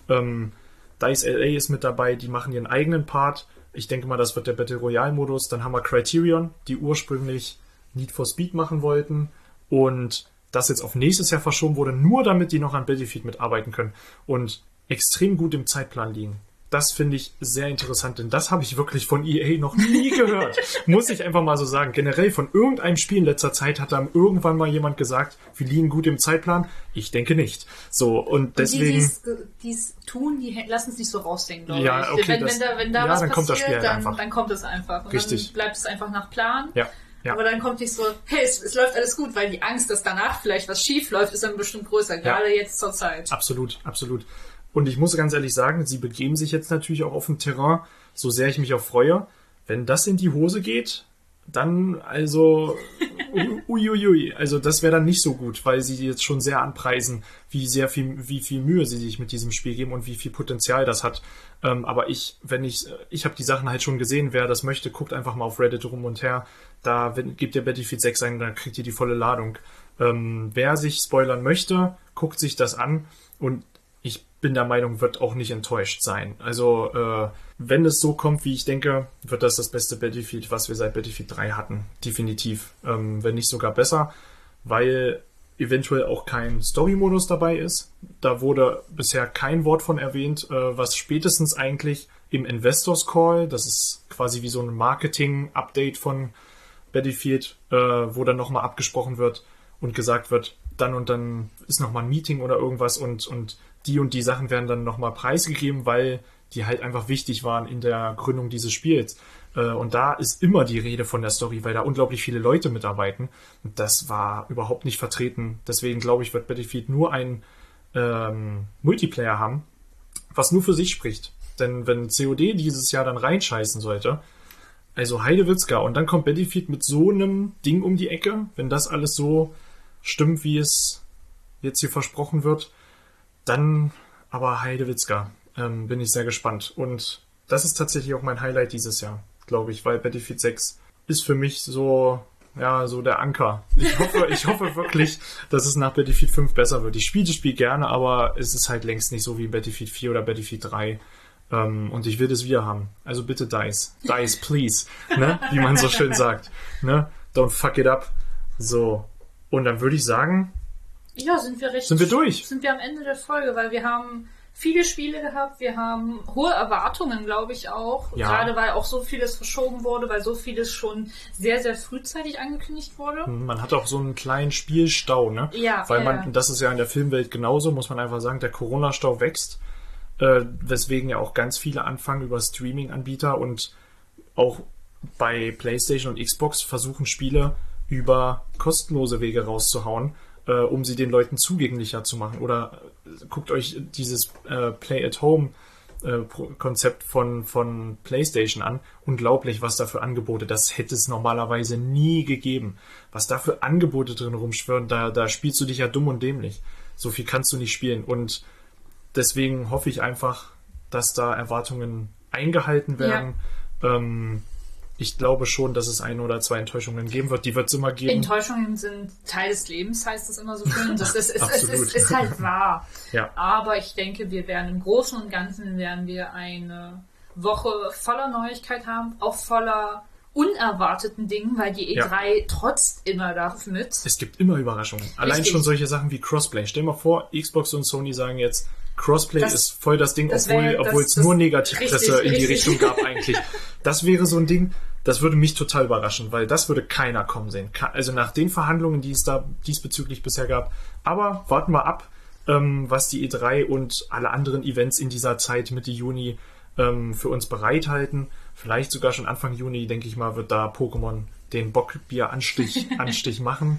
DICE LA ist mit dabei, die machen ihren eigenen Part. Ich denke mal, das wird der Battle Royale Modus. Dann haben wir Criterion, die ursprünglich Need for Speed machen wollten und das jetzt auf nächstes Jahr verschoben wurde, nur damit die noch an Battlefield mitarbeiten können und extrem gut im Zeitplan liegen. Das finde ich sehr interessant, denn das habe ich wirklich von EA noch nie gehört. Muss ich einfach mal so sagen. Generell von irgendeinem Spiel in letzter Zeit hat dann irgendwann mal jemand gesagt, wir liegen gut im Zeitplan. Ich denke nicht. So, und deswegen... Die es tun, die lassen es nicht so raushängen, glaube ja, ich. Okay, wenn da was dann kommt das Spiel passiert, einfach. Dann kommt es einfach. Und richtig. Dann bleibt es einfach nach Plan. Ja. Ja. Aber dann kommt nicht so, hey, es läuft alles gut, weil die Angst, dass danach vielleicht was schief läuft, ist dann bestimmt größer, gerade jetzt zur Zeit. Absolut, absolut. Und ich muss ganz ehrlich sagen, sie begeben sich jetzt natürlich auch auf ein Terrain, so sehr ich mich auch freue. Wenn das in die Hose geht, dann also uiuiui. Also das wäre dann nicht so gut, weil sie jetzt schon sehr anpreisen, wie viel Mühe sie sich mit diesem Spiel geben und wie viel Potenzial das hat. Aber ich habe die Sachen halt schon gesehen, wer das möchte, guckt einfach mal auf Reddit rum und her. Da gebt ihr Battlefield 6 ein, dann kriegt ihr die volle Ladung. Wer sich spoilern möchte, guckt sich das an und ich bin der Meinung, wird auch nicht enttäuscht sein. Also, wenn es so kommt, wie ich denke, wird das beste Battlefield, was wir seit Battlefield 3 hatten. Definitiv. Wenn nicht sogar besser, weil eventuell auch kein Story-Modus dabei ist. Da wurde bisher kein Wort von erwähnt, was spätestens eigentlich im Investors Call, das ist quasi wie so ein Marketing-Update von Battlefield, wo dann nochmal abgesprochen wird und gesagt wird, dann und dann ist nochmal ein Meeting oder irgendwas und die Sachen werden dann nochmal preisgegeben, weil die halt einfach wichtig waren in der Gründung dieses Spiels. Und da ist immer die Rede von der Story, weil da unglaublich viele Leute mitarbeiten. Und das war überhaupt nicht vertreten. Deswegen glaube ich, wird Battlefield nur ein Multiplayer haben, was nur für sich spricht. Denn wenn COD dieses Jahr dann reinscheißen sollte, also Heidewitzka, und dann kommt Battlefield mit so einem Ding um die Ecke, wenn das alles so stimmt, wie es jetzt hier versprochen wird, dann aber Heidewitzka, bin ich sehr gespannt. Und das ist tatsächlich auch mein Highlight dieses Jahr, glaube ich, weil Battlefield 6 ist für mich so der Anker. Ich hoffe wirklich, dass es nach Battlefield 5 besser wird. Ich spiele das Spiel gerne, aber es ist halt längst nicht so wie Battlefield 4 oder Battlefield 3. Und ich will das wieder haben. Also bitte DICE. DICE, please. Ne? Wie man so schön sagt. Ne? Don't fuck it up. So. Und dann würde ich sagen, ja, sind wir durch. Sind wir am Ende der Folge, weil wir haben viele Spiele gehabt, wir haben hohe Erwartungen, glaube ich auch. Ja. Gerade weil auch so vieles verschoben wurde, weil so vieles schon sehr, sehr frühzeitig angekündigt wurde. Man hat auch so einen kleinen Spielstau, ne? Ja. Weil das ist ja in der Filmwelt genauso, muss man einfach sagen, der Corona-Stau wächst, weswegen ja auch ganz viele anfangen über Streaming-Anbieter und auch bei PlayStation und Xbox versuchen Spiele über kostenlose Wege rauszuhauen, um sie den Leuten zugänglicher zu machen. Oder guckt euch dieses Play-at-Home-Konzept von PlayStation an. Unglaublich, was da für Angebote. Das hätte es normalerweise nie gegeben. Was da für Angebote drin rumschwirren, da spielst du dich ja dumm und dämlich. So viel kannst du nicht spielen. Und deswegen hoffe ich einfach, dass da Erwartungen eingehalten werden. Ja. Ich glaube schon, dass es 1 oder 2 Enttäuschungen geben wird. Die wird es immer geben. Enttäuschungen sind Teil des Lebens, heißt es immer so schön. Das ist halt wahr. Ja. Aber ich denke, wir werden im Großen und Ganzen eine Woche voller Neuigkeit haben, auch voller unerwarteten Dingen, weil die E3 trotzt immer damit. Es gibt immer Überraschungen. Allein schon solche Sachen wie Crossplay. Stell dir mal vor, Xbox und Sony sagen jetzt, Crossplay ist voll das Ding, das obwohl es nur Negativpresse in die richtig. Richtung gab eigentlich. Das wäre so ein Ding, das würde mich total überraschen, weil das würde keiner kommen sehen. Also nach den Verhandlungen, die es da diesbezüglich bisher gab. Aber warten wir ab, was die E3 und alle anderen Events in dieser Zeit Mitte Juni für uns bereithalten. Vielleicht sogar schon Anfang Juni, denke ich mal, wird da Pokémon den Bockbier-Anstich machen.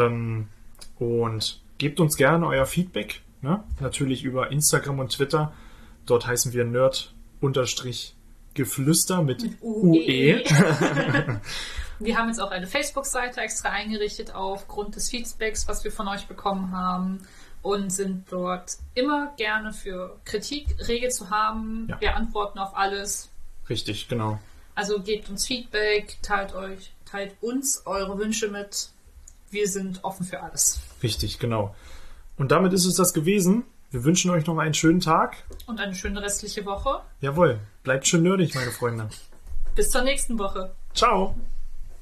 Und gebt uns gerne euer Feedback. Ne? Natürlich über Instagram und Twitter. Dort heißen wir Nerd_Geflüster mit UE. Wir haben jetzt auch eine Facebook-Seite extra eingerichtet aufgrund des Feedbacks, was wir von euch bekommen haben. Und sind dort immer gerne für Kritik rege zu haben. Ja. Wir antworten auf alles. Richtig, genau. Also gebt uns Feedback, teilt uns eure Wünsche mit. Wir sind offen für alles. Richtig, genau. Und damit ist es das gewesen. Wir wünschen euch noch einen schönen Tag. Und eine schöne restliche Woche. Jawohl. Bleibt schön nerdig, meine Freunde. Bis zur nächsten Woche. Ciao.